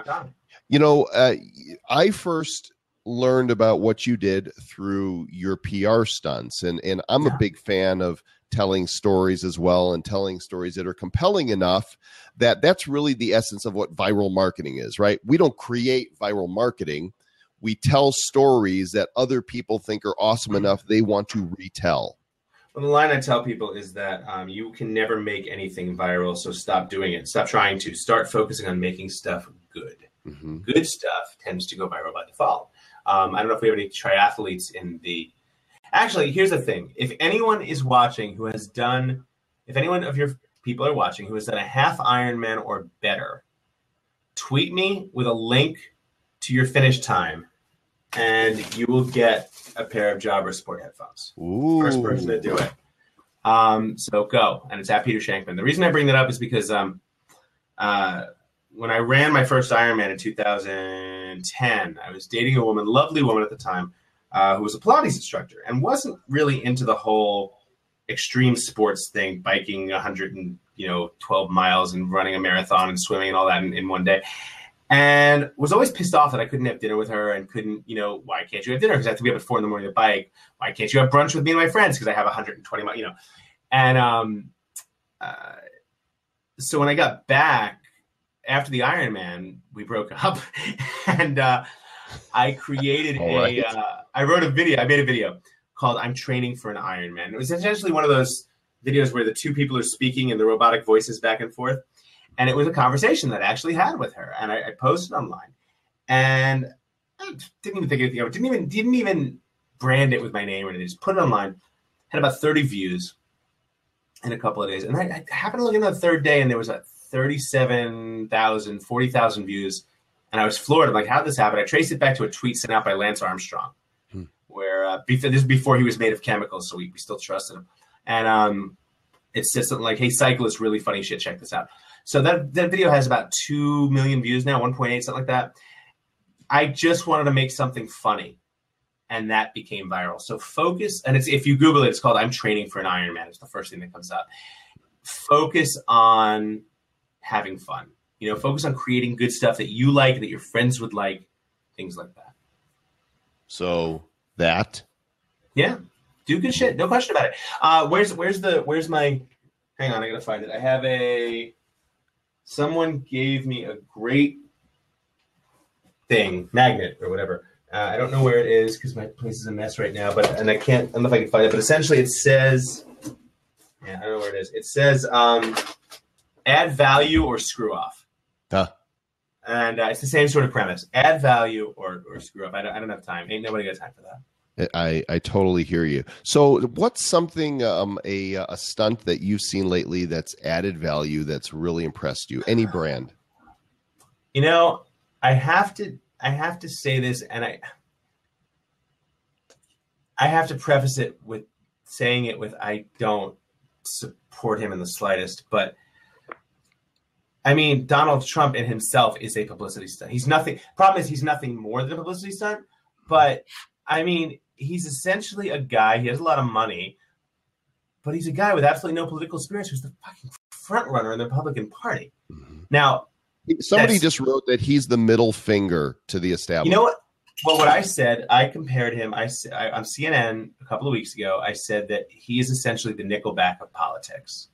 I first learned about what you did through your PR stunts, and I'm a big fan of telling stories as well, and telling stories that are compelling enough that that's really the essence of what viral marketing is, right? We don't create viral marketing. We tell stories that other people think are awesome enough they want to retell. Well, the line I tell people is that you can never make anything viral, so stop doing it. Stop trying to. Start focusing on making stuff good. Mm-hmm. Good stuff tends to go viral by default. I don't know if we have any triathletes in the... Actually, here's the thing. If anyone is watching who has done... If anyone of your people are watching who has done a half Ironman or better, tweet me with a link to your finish time, and you will get a pair of Jabra Sport headphones. Ooh. First person to do it. So go. And it's at Peter Shankman. The reason I bring that up is because when I ran my first Ironman in 2010, I was dating a woman, lovely woman at the time, who was a Pilates instructor and wasn't really into the whole extreme sports thing, biking 112 miles and running a marathon and swimming and all that in one day. And was always pissed off that I couldn't have dinner with her and couldn't, why can't you have dinner? Because I have to be up at 4 a.m. to bike. Why can't you have brunch with me and my friends? Because I have 120 miles, And so when I got back after the Ironman, we broke up, and I created I wrote a video. I made a video called "I'm Training for an Ironman." It was essentially one of those videos where the two people are speaking and the robotic voices back and forth. And it was a conversation that I actually had with her, and I posted online, and I didn't even think anything of it. Didn't even brand it with my name or anything. Just put it online. Had about 30 views in a couple of days, and I happened to look in the third day, and there was 37,000, 40,000 views, and I was floored. I'm like, how did this happen? I traced it back to a tweet sent out by Lance Armstrong, where this is before he was made of chemicals, so we still trusted him, and it said something like, "Hey, cyclist, really funny shit. Check this out." So that video has about 2 million views now, 1.8, something like that. I just wanted to make something funny, and that became viral. So focus, and if you Google it, it's called "I'm Training for an Ironman." It's the first thing that comes up. Focus on having fun. Focus on creating good stuff that you like, that your friends would like, things like that. So that? Yeah. Do good shit. No question about it. Where's my, hang on, I gotta find it. I have someone gave me a great thing, magnet or whatever. I don't know where it is because my place is a mess right now, and I don't know if I can find it, but essentially it says, I don't know where it is. It says, add value or screw off. Huh. And it's the same sort of premise. Add value or screw off. I don't have time. Ain't nobody got time for that. I totally hear you. So what's something, a stunt that you've seen lately that's added value that's really impressed you? Any brand? I have to say this, and I have to preface it with saying it with, I don't support him in the slightest, but I mean, Donald Trump in himself is a publicity stunt. Problem is he's nothing more than a publicity stunt, but I mean, he's essentially a guy, he has a lot of money, but he's a guy with absolutely no political experience who's the fucking front runner in the Republican Party. Mm-hmm. Now, somebody just wrote that he's the middle finger to the establishment. You know what? Well, what I said, I compared him, on CNN a couple of weeks ago, I said that he is essentially the Nickelback of politics.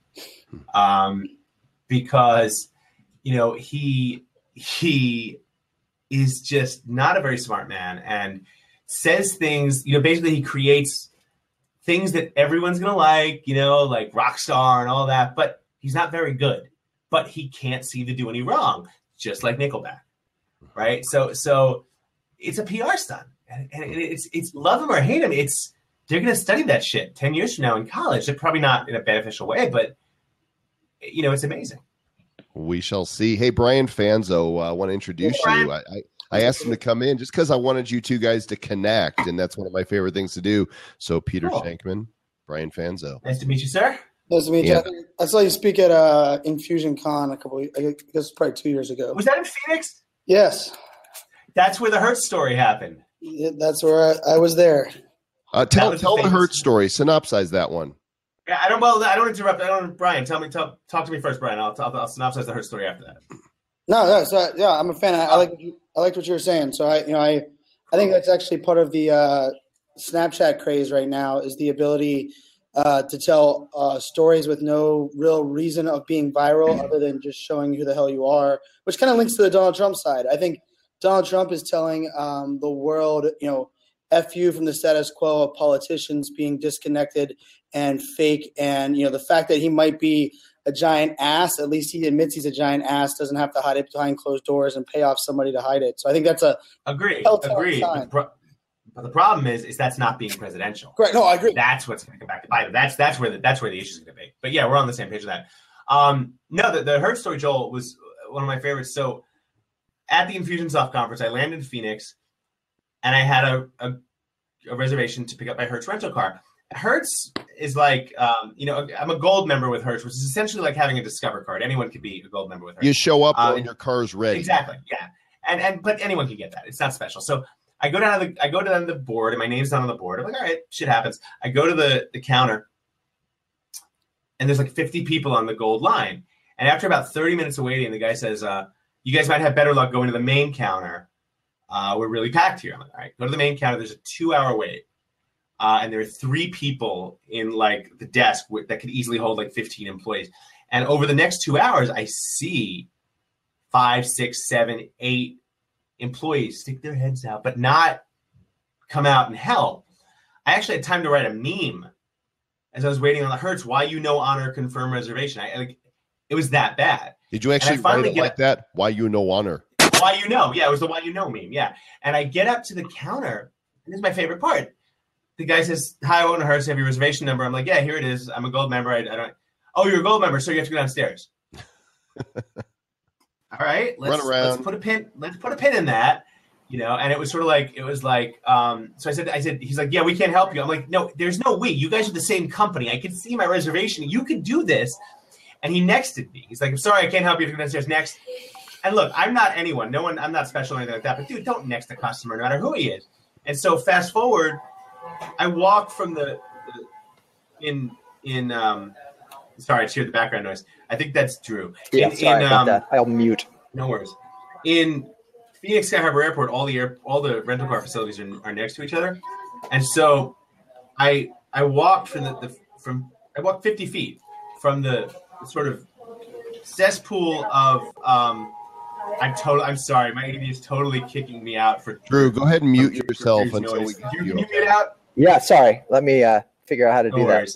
Because, he is just not a very smart man and says things, basically he creates things that everyone's going to like Rockstar and all that, but he's not very good. But he can't see to do any wrong, just like Nickelback, right? So it's a PR stunt, and it's love him or hate him. They're going to study that shit 10 years from now in college. They're probably not in a beneficial way, but it's amazing. We shall see. Hey, Brian Fanzo, I want to introduce you. I asked him to come in just because I wanted you two guys to connect, and that's one of my favorite things to do. So Peter Shankman, Brian Fanzo. Nice to meet you, sir. Nice to meet you. I saw you speak at Infusion Con I guess probably 2 years ago. Was that in Phoenix? Yes. That's where the Hurt story happened. Yeah, that's where I was there. Tell the Hurt story. Synopsize that one. Yeah, I don't interrupt. Brian, talk to me first, Brian. I'll synopsize the Hurt story after that. No. So yeah, I'm a fan. I liked what you were saying. So I think that's actually part of the Snapchat craze right now is the ability to tell stories with no real reason of being viral other than just showing who the hell you are, which kind of links to the Donald Trump side. I think Donald Trump is telling the world, F you from the status quo of politicians being disconnected and fake. And, the fact that he might be a giant ass, at least he admits he's a giant ass, doesn't have to hide it behind closed doors and pay off somebody to hide it. So I think that's Agreed. sign. But the problem is that's not being presidential. Correct. No, I agree. That's what's going to come back to bite him. That's where the issue is going to be. But yeah, we're on the same page with that. No, the Hertz story, Joel, was one of my favorites. So at the Infusionsoft conference, I landed in Phoenix, and I had a reservation to pick up my Hertz rental car. Hertz is like, I'm a gold member with Hertz, which is essentially like having a Discover card. Anyone could be a gold member with Hertz. You show up when your car's ready. Exactly. Yeah. But anyone can get that. It's not special. So I go down to the board, and my name's not on the board. I'm like, all right, shit happens. I go to the counter, and there's like 50 people on the gold line. And after about 30 minutes of waiting, the guy says, you guys might have better luck going to the main counter. We're really packed here. I'm like, all right, go to the main counter. There's a 2-hour wait. And there are 3 people in like the desk that could easily hold like 15 employees. And over the next 2 hours, I see 5, 6, 7, 8 employees stick their heads out, but not come out and help. I actually had time to write a meme as I was waiting on the Hertz. Why honor confirm reservation? It was that bad. Did you actually write it like that? Why honor? Why Yeah, it was the why meme. Yeah. And I get up to the counter, and this is my favorite part. The guy says, "Hi, I want to Hertz. Have your reservation number?" I'm like, "Yeah, here it is. I'm a gold member. I don't." "Oh, you're a gold member, so you have to go downstairs." All right, let's put a pin. Let's put a pin in that, And it was sort of like So I said, he's like, "Yeah, we can't help you." I'm like, "No, there's no we. You guys are the same company. I can see my reservation. You could do this." And he nexted me. He's like, "I'm sorry, I can't help you. To go downstairs next." And look, I'm not anyone. No one. I'm not special or anything like that. But dude, don't next a customer, no matter who he is. And so fast forward, I walk from sorry, I just hear the background noise. I think that's Drew. Yeah, sorry about that. I'll mute. No worries. In Phoenix Sky Harbor Airport, all the rental car facilities are next to each other, and so I walked I walked 50 feet from the sort of cesspool of I'm sorry, my ADD is totally kicking me out for Drew. Go ahead and mute yourself until we get you. Can you mute out? Yeah, sorry. Let me figure out how to do that.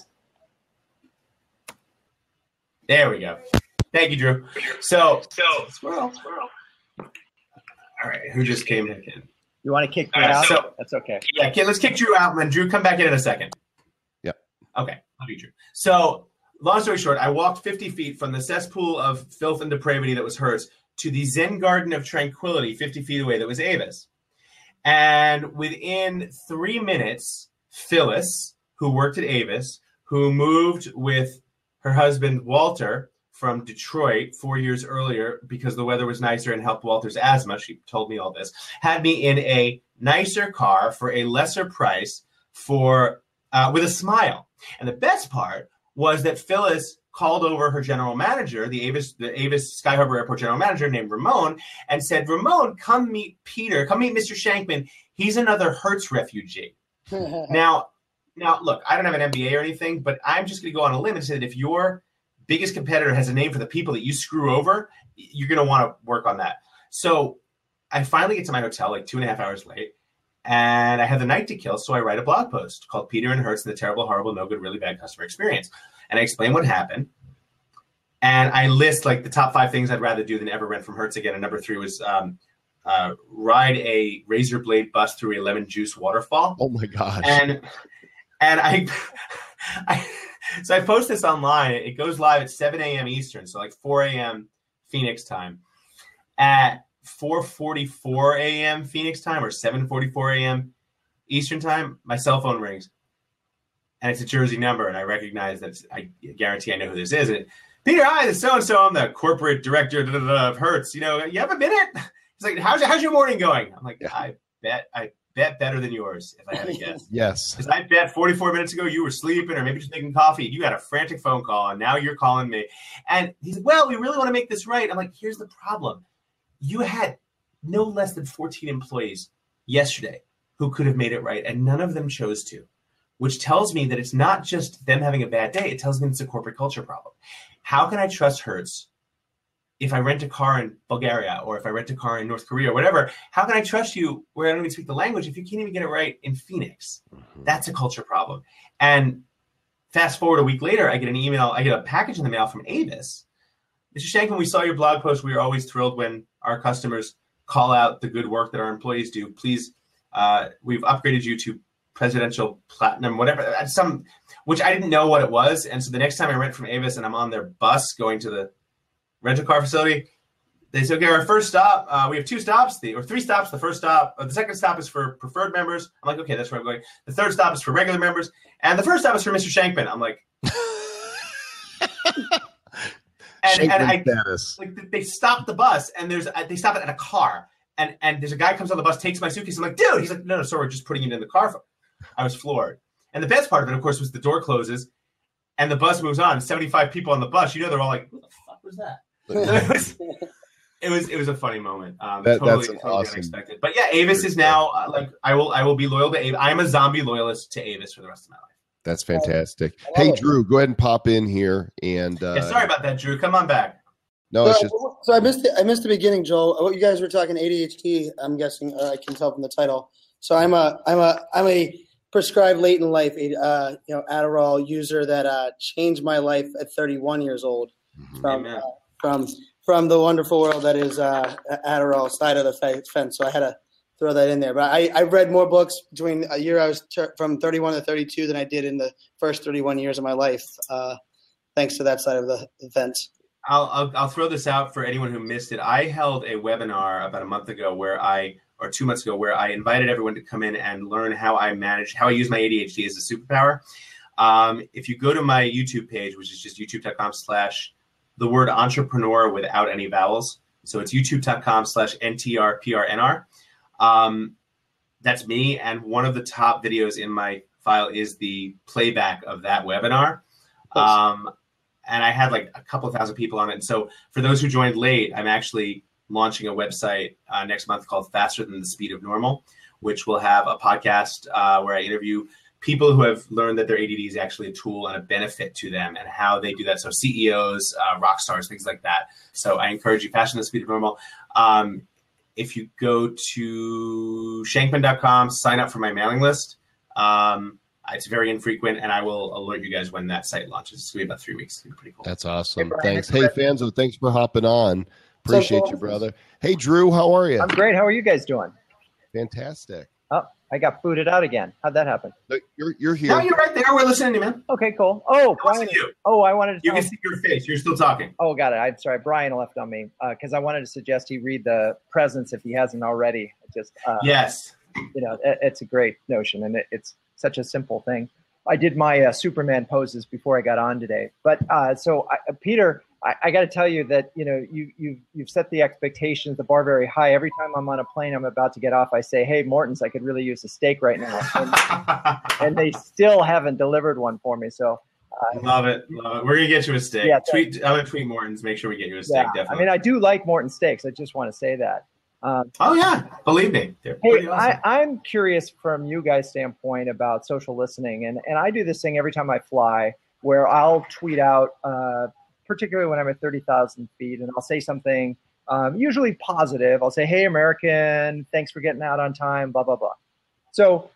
There we go. Thank you, Drew. So squirrel. All right, who just came in? You want to kick Drew out? So, that's okay. Yeah, let's kick Drew out, and then Drew, come back in a second. Yeah. Okay, I'll be Drew. So, long story short, I walked 50 feet from the cesspool of filth and depravity that was Hertz to the Zen garden of tranquility 50 feet away that was Avis. And within 3 minutes, Phyllis, who worked at Avis, who moved with her husband, Walter, from Detroit 4 years earlier because the weather was nicer and helped Walter's asthma, she told me all this, had me in a nicer car for a lesser price with a smile. And the best part was that Phyllis called over her general manager, the Avis Sky Harbor Airport general manager named Ramon, and said, "Ramon, come meet Peter. Come meet Mr. Shankman. He's another Hertz refugee." Now, look, I don't have an MBA or anything, but I'm just going to go on a limb and say that if your biggest competitor has a name for the people that you screw over, you're going to want to work on that. So I finally get to my hotel like 2.5 hours late, and I have the night to kill, so I write a blog post called Peter and Hertz and the Terrible, Horrible, No Good, Really Bad Customer Experience. And I explain what happened, and I list like the top 5 things I'd rather do than ever rent from Hertz again. And number 3 was ride a razor blade bus through a lemon juice waterfall. Oh my gosh. And so I post this online. It goes live at 7 a.m. Eastern, so like 4 a.m. Phoenix time. At 4:44 a.m. Phoenix time or 7:44 a.m. Eastern time, my cell phone rings. And it's a Jersey number, and I recognize that I guarantee I know who this is. And Peter, hi, this is so-and-so. I'm the corporate director of Hertz. You have a minute? He's like, how's your morning going? I'm like, I bet better than yours, if I had to guess. Yes. Because I bet 44 minutes ago you were sleeping or maybe just making coffee. You got a frantic phone call, and now you're calling me. And he's like, well, we really want to make this right. I'm like, here's the problem. You had no less than 14 employees yesterday who could have made it right, and none of them chose to. which tells me that it's not just them having a bad day. It tells me it's a corporate culture problem. How can I trust Hertz if I rent a car in Bulgaria or if I rent a car in North Korea or whatever? How can I trust you where I don't even speak the language if you can't even get it right in Phoenix? That's a culture problem. And fast forward a week later, I get an email, I get a package in the mail from Avis. Mr. Shankman, we saw your blog post. We are always thrilled when our customers call out the good work that our employees do. Please, we've upgraded you to Presidential Platinum, whatever, which I didn't know what it was. And so the next time I rent from Avis and I'm on their bus going to the rental car facility, they say, okay, our first stop, we have 2 stops, or 3 stops. The first stop, the second stop is for preferred members. I'm like, okay, that's where I'm going. The third stop is for regular members. And the first stop is for Mr. Shankman. I'm like, they stop the bus and they stop it at a car. And there's a guy comes on the bus, takes my suitcase. I'm like, dude, he's like, no, sorry, we're just putting it in the car. I was floored. And the best part of it, of course, was the door closes and the bus moves on. 75 people on the bus. They're all like, who the fuck was that? It was a funny moment. Totally awesome. Unexpected. But yeah, Avis is now I will be loyal to Avis. I'm a zombie loyalist to Avis for the rest of my life. That's fantastic. Hey, Drew, go ahead and pop in here. And sorry about that, Drew. Come on back. No, it's just. So I missed the beginning, Joel. What you guys were talking ADHD. I'm guessing I can tell from the title. So I'm a prescribed late in life, Adderall user that changed my life at 31 years old from the wonderful world that is Adderall side of the fence. So I had to throw that in there. But I read more books between a year I was from 31 to 32 than I did in the first 31 years of my life, thanks to that side of the fence. I'll throw this out for anyone who missed it. I held a webinar about a month ago or 2 months ago, where I invited everyone to come in and learn how I use my ADHD as a superpower. If you go to my YouTube page, which is just youtube.com/the word entrepreneur without any vowels. So it's youtube.com/NTRPRNR. That's me. And one of the top videos in my file is the playback of that webinar. And I had like a couple of thousand people on it. And so for those who joined late, I'm actually launching a website next month called Faster Than the Speed of Normal, which will have a podcast where I interview people who have learned that their ADD is actually a tool and a benefit to them and how they do that. So CEOs, rock stars, things like that. So I encourage you, Faster Than the Speed of Normal. If you go to shankman.com, sign up for my mailing list. It's very infrequent, and I will alert you guys when that site launches. It's going to be about 3 weeks. It's pretty cool. That's awesome. Thanks. Hey, Fanzo, thanks for hopping on. Appreciate you, brother. Hey, Drew, how are you? I'm great. How are you guys doing? Fantastic. Oh, I got booted out again. How'd that happen? You're here. No, you're right there. We're listening to you, man. Okay, cool. Oh, Brian. Oh, I wanted to. You can see your face. You're still talking. Oh, got it. I'm sorry. Brian left on me because I wanted to suggest he read the presents if he hasn't already. Yes. It's a great notion, and it's such a simple thing. I did my Superman poses before I got on today, but Peter, I got to tell you that you've set the expectations, the bar very high. Every time I'm on a plane, I'm about to get off, I say, "Hey, Morton's, I could really use a steak right now," and they still haven't delivered one for me. So love it. We're gonna get you a steak. Yeah, I'm gonna tweet Morton's, make sure we get you a steak. Yeah, definitely. I mean, I do like Morton steaks. I just want to say that. Oh yeah, believe me. Hey, awesome. I'm curious from you guys' standpoint about social listening, and I do this thing every time I fly, where I'll tweet out, particularly when I'm at 30,000 feet, and I'll say something usually positive. I'll say, "Hey, American, thanks for getting out on time," blah blah blah. So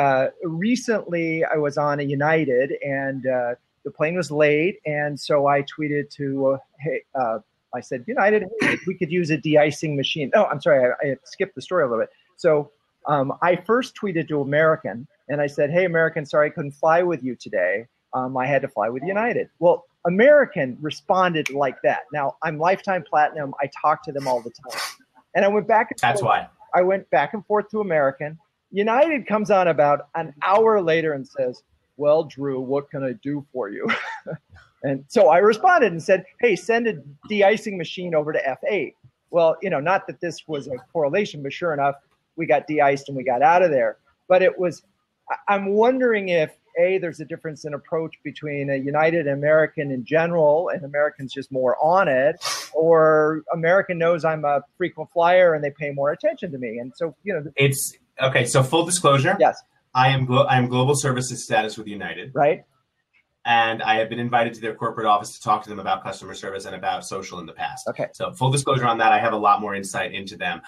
recently, I was on a United, and the plane was late, and so I tweeted to, "Hey." I said, United, hey, we could use a de-icing machine. Oh, I'm sorry, I skipped the story a little bit. So I first tweeted to American, and I said, "Hey, American, sorry I couldn't fly with you today. I had to fly with United." Well, American responded like that. Now, I'm lifetime platinum. I talk to them all the time. And I went back and forth. That's why. I went back and forth to American. United comes on about an hour later and says, "Well, Drew, what can I do for you?" And so I responded and said, "Hey, send a de-icing machine over to F8. Well, not that this was a correlation, but sure enough, we got de-iced and we got out of there. But I'm wondering if, A, there's a difference in approach between a United and American in general, and American's just more on it, or American knows I'm a frequent flyer and they pay more attention to me. And so, It's okay. So full disclosure. Yes. I am global services status with United. Right. And I have been invited to their corporate office to talk to them about customer service and about social in the past. Okay. So full disclosure on that, I have a lot more insight into them.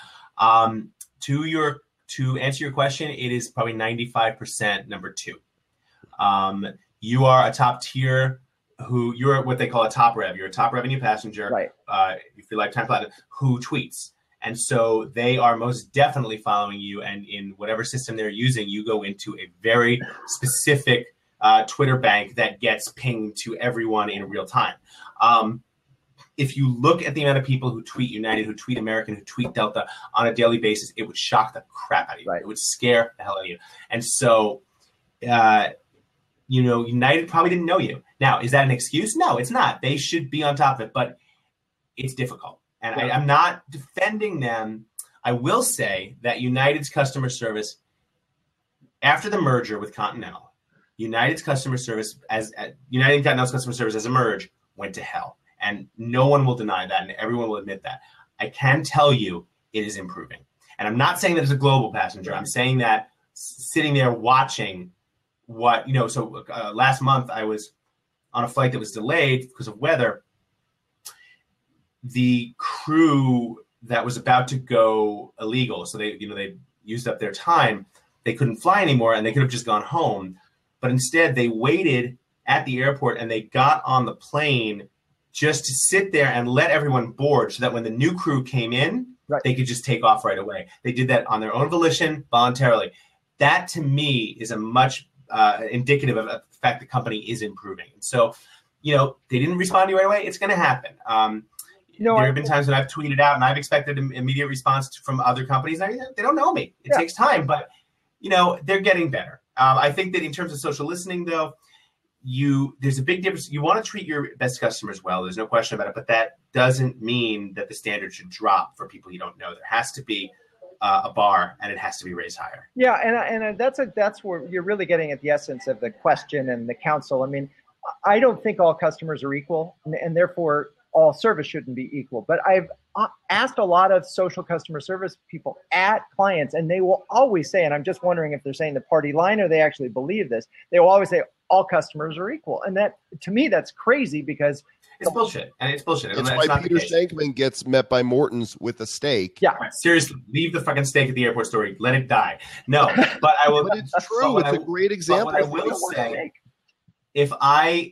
To answer your question, it is probably 95% number 2. You are a top tier you're what they call a top rev. You're a top revenue passenger. Right. If you're lifetime platinum, who tweets. And so they are most definitely following you. And in whatever system they're using, you go into a very specific Twitter bank that gets pinged to everyone in real time. If you look at the amount of people who tweet United, who tweet American, who tweet Delta on a daily basis, it would shock the crap out of you. Right. It would scare the hell out of you. And so, United probably didn't know you. Now, is that an excuse? No, it's not. They should be on top of it, but it's difficult. And I'm not defending them. I will say that United's customer service, after the merger with Continental, United's customer service, United and Continental's customer service as a merge, went to hell. And no one will deny that, and everyone will admit that. I can tell you it is improving. And I'm not saying that as a global passenger. I'm saying that sitting there watching last month I was on a flight that was delayed because of weather. The crew that was about to go illegal, so they used up their time. They couldn't fly anymore, and they could have just gone home. But instead, they waited at the airport, and they got on the plane just to sit there and let everyone board so that when the new crew came in, right, they could just take off right away. They did that on their own volition, voluntarily. That, to me, is a much indicative of the fact the company is improving. So, they didn't respond to you right away. It's going to happen. There have been times when I've tweeted out and I've expected an immediate response from other companies. They don't know me. It takes time, but, they're getting better. I think that in terms of social listening, though, there's a big difference. You want to treat your best customers well. There's no question about it, but that doesn't mean that the standard should drop for people you don't know. There has to be a bar, and it has to be raised higher. Yeah, and that's where you're really getting at the essence of the question and the counsel. I mean, I don't think all customers are equal, and therefore all service shouldn't be equal. But I've asked a lot of social customer service people at clients, and they will always say, and I'm just wondering if they're saying the party line or they actually believe this, they will always say all customers are equal. And that, to me, that's crazy because it's bullshit. And it's bullshit. That's why Peter Shankman gets met by Morton's with a steak. Yeah. Right. Seriously, leave the fucking steak at the airport story. Let it die. No, but I will. But it's true. It's a great example. What I will say, if I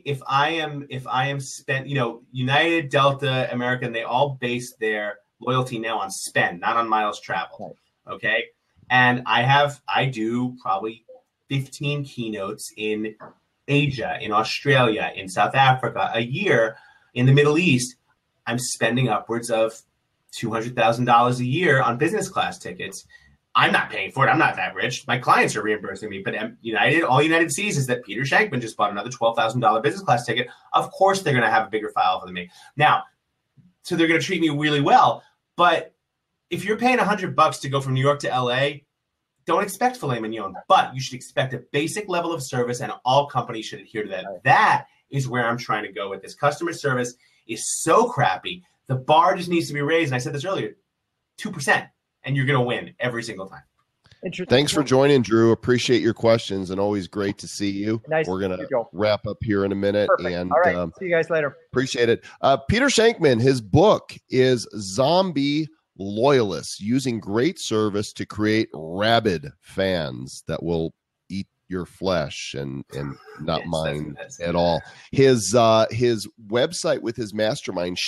am spent, United, Delta, American, they all base their loyalty now on spend, not on miles traveled. Right. Okay. And I do probably 15 keynotes in Asia, in Australia, in South Africa, a year. In the Middle East, I'm spending upwards of $200,000 a year on business class tickets. I'm not paying for it. I'm not that rich. My clients are reimbursing me. But all United sees is that Peter Shankman just bought another $12,000 business class ticket. Of course, they're going to have a bigger file than me. Now, so they're going to treat me really well. But if you're paying $100 to go from New York to LA, don't expect filet mignon. But you should expect a basic level of service, and all companies should adhere to that. Right. That is where I'm trying to go with this. Customer service is so crappy. The bar just needs to be raised. And I said this earlier, 2%, and you're going to win every single time. Thanks for joining, Drew. Appreciate your questions, and always great to see you. Nice. We're going to wrap up here in a minute. Perfect. And all right. See you guys later. Appreciate it. Peter Shankman, his book is Zombie Loyalists, using great service to create rabid fans that will eat your flesh and not mind at all. His website with his mastermind,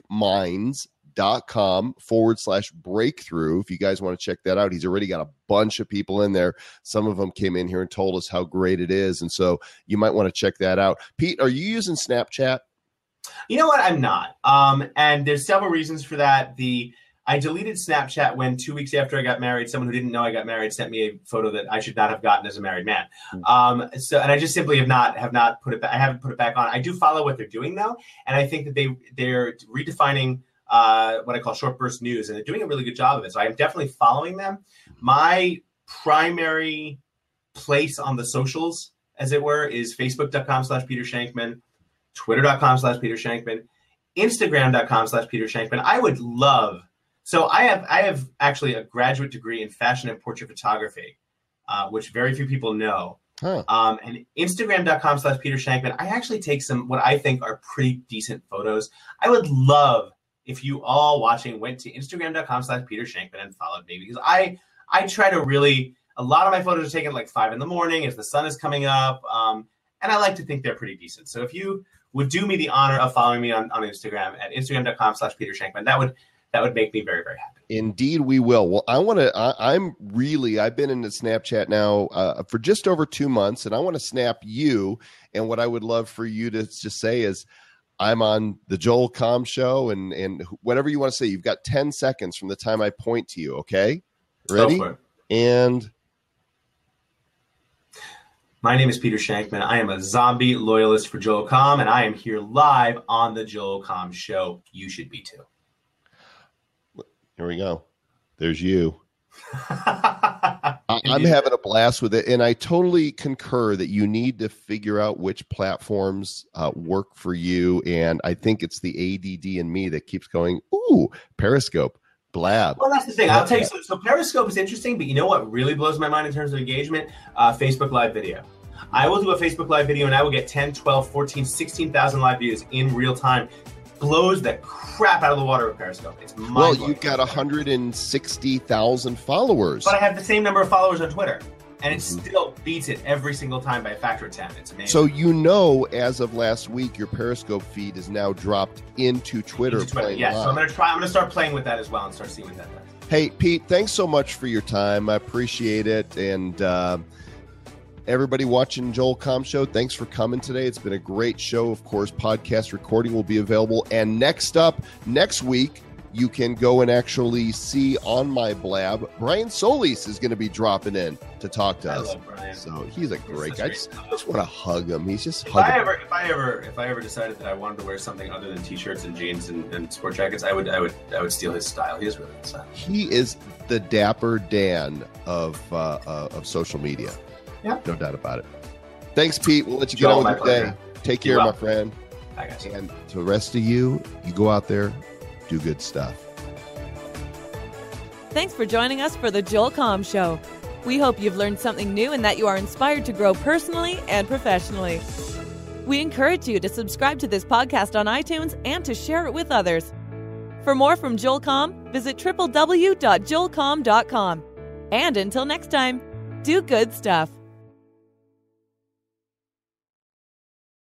shankminds.com/breakthrough. If you guys want to check that out, he's already got a bunch of people in there. Some of them came in here and told us how great it is. And so you might want to check that out. Pete, are you using Snapchat? You know what? I'm not. And there's several reasons for that. I deleted Snapchat when 2 weeks after I got married, someone who didn't know I got married sent me a photo that I should not have gotten as a married man. And I just simply have not put it back. I haven't put it back on. I do follow what they're doing though. And I think that they're redefining what I call short burst news, and they're doing a really good job of it. So I'm definitely following them. My primary place on the socials, as it were, is facebook.com/Peter Shankman, twitter.com/Peter Shankman, instagram.com/Peter Shankman. I would love. So I have actually a graduate degree in fashion and portrait photography. which very few people know. Huh. And Instagram.com/Peter Shankman. I actually take some what I think are pretty decent photos. I would love if you all watching went to Instagram.com/Peter Shankman and followed me, because I try to really, a lot of my photos are taken like 5 a.m. as the sun is coming up. And I like to think they're pretty decent. So if you would do me the honor of following me on Instagram at Instagram.com/Peter Shankman, that would make me very, very happy. Indeed, we will. Well, I've been in the Snapchat now for just over 2 months, and I want to snap you. And what I would love for you to just say is, I'm on the Joel Comm Show, and whatever you want to say. You've got 10 seconds from the time I point to you, okay? Ready? Go for it. And my name is Peter Shankman. I am a zombie loyalist for Joel Comm, and I am here live on the Joel Comm Show. You should be too. Here we go. There's you. I'm having a blast with it, and I totally concur that you need to figure out which platforms work for you, and I think it's the ADD in me that keeps going, ooh, Periscope, Blab. Well, that's the thing. I'll tell you, so Periscope is interesting, but you know what really blows my mind in terms of engagement? Facebook Live video. I will do a Facebook Live video, and I will get 10, 12, 14, 16,000 live views in real time. Blows the crap out of the water with Periscope. It's mind-blowing. Well, you've got 160,000 followers. But I have the same number of followers on Twitter, and it still beats it every single time by a factor of 10. It's amazing. So as of last week, your Periscope feed is now dropped into Twitter. Yes, so I'm going to start playing with that as well and start seeing what that does. Hey, Pete, thanks so much for your time. I appreciate it. And everybody watching Joel Comm Show, thanks for coming today. It's been a great show. Of course, podcast recording will be available. And next week, you can go and actually see on my Blab, Brian Solis is going to be dropping in to talk to us. I love Brian. So he's a great guy. I just want to hug him. He's just if I ever decided that I wanted to wear something other than t-shirts and jeans and sport jackets, I would steal his style. He is really good style. He is the Dapper Dan of social media. Yeah, no doubt about it. Thanks, Pete. We'll let you get on with your day. Take care, my friend. I got you. And to the rest of you, you go out there, do good stuff. Thanks for joining us for the Joel Comm Show. We hope you've learned something new and that you are inspired to grow personally and professionally. We encourage you to subscribe to this podcast on iTunes and to share it with others. For more from Joel Comm, visit www.joelcomm.com. And until next time, do good stuff.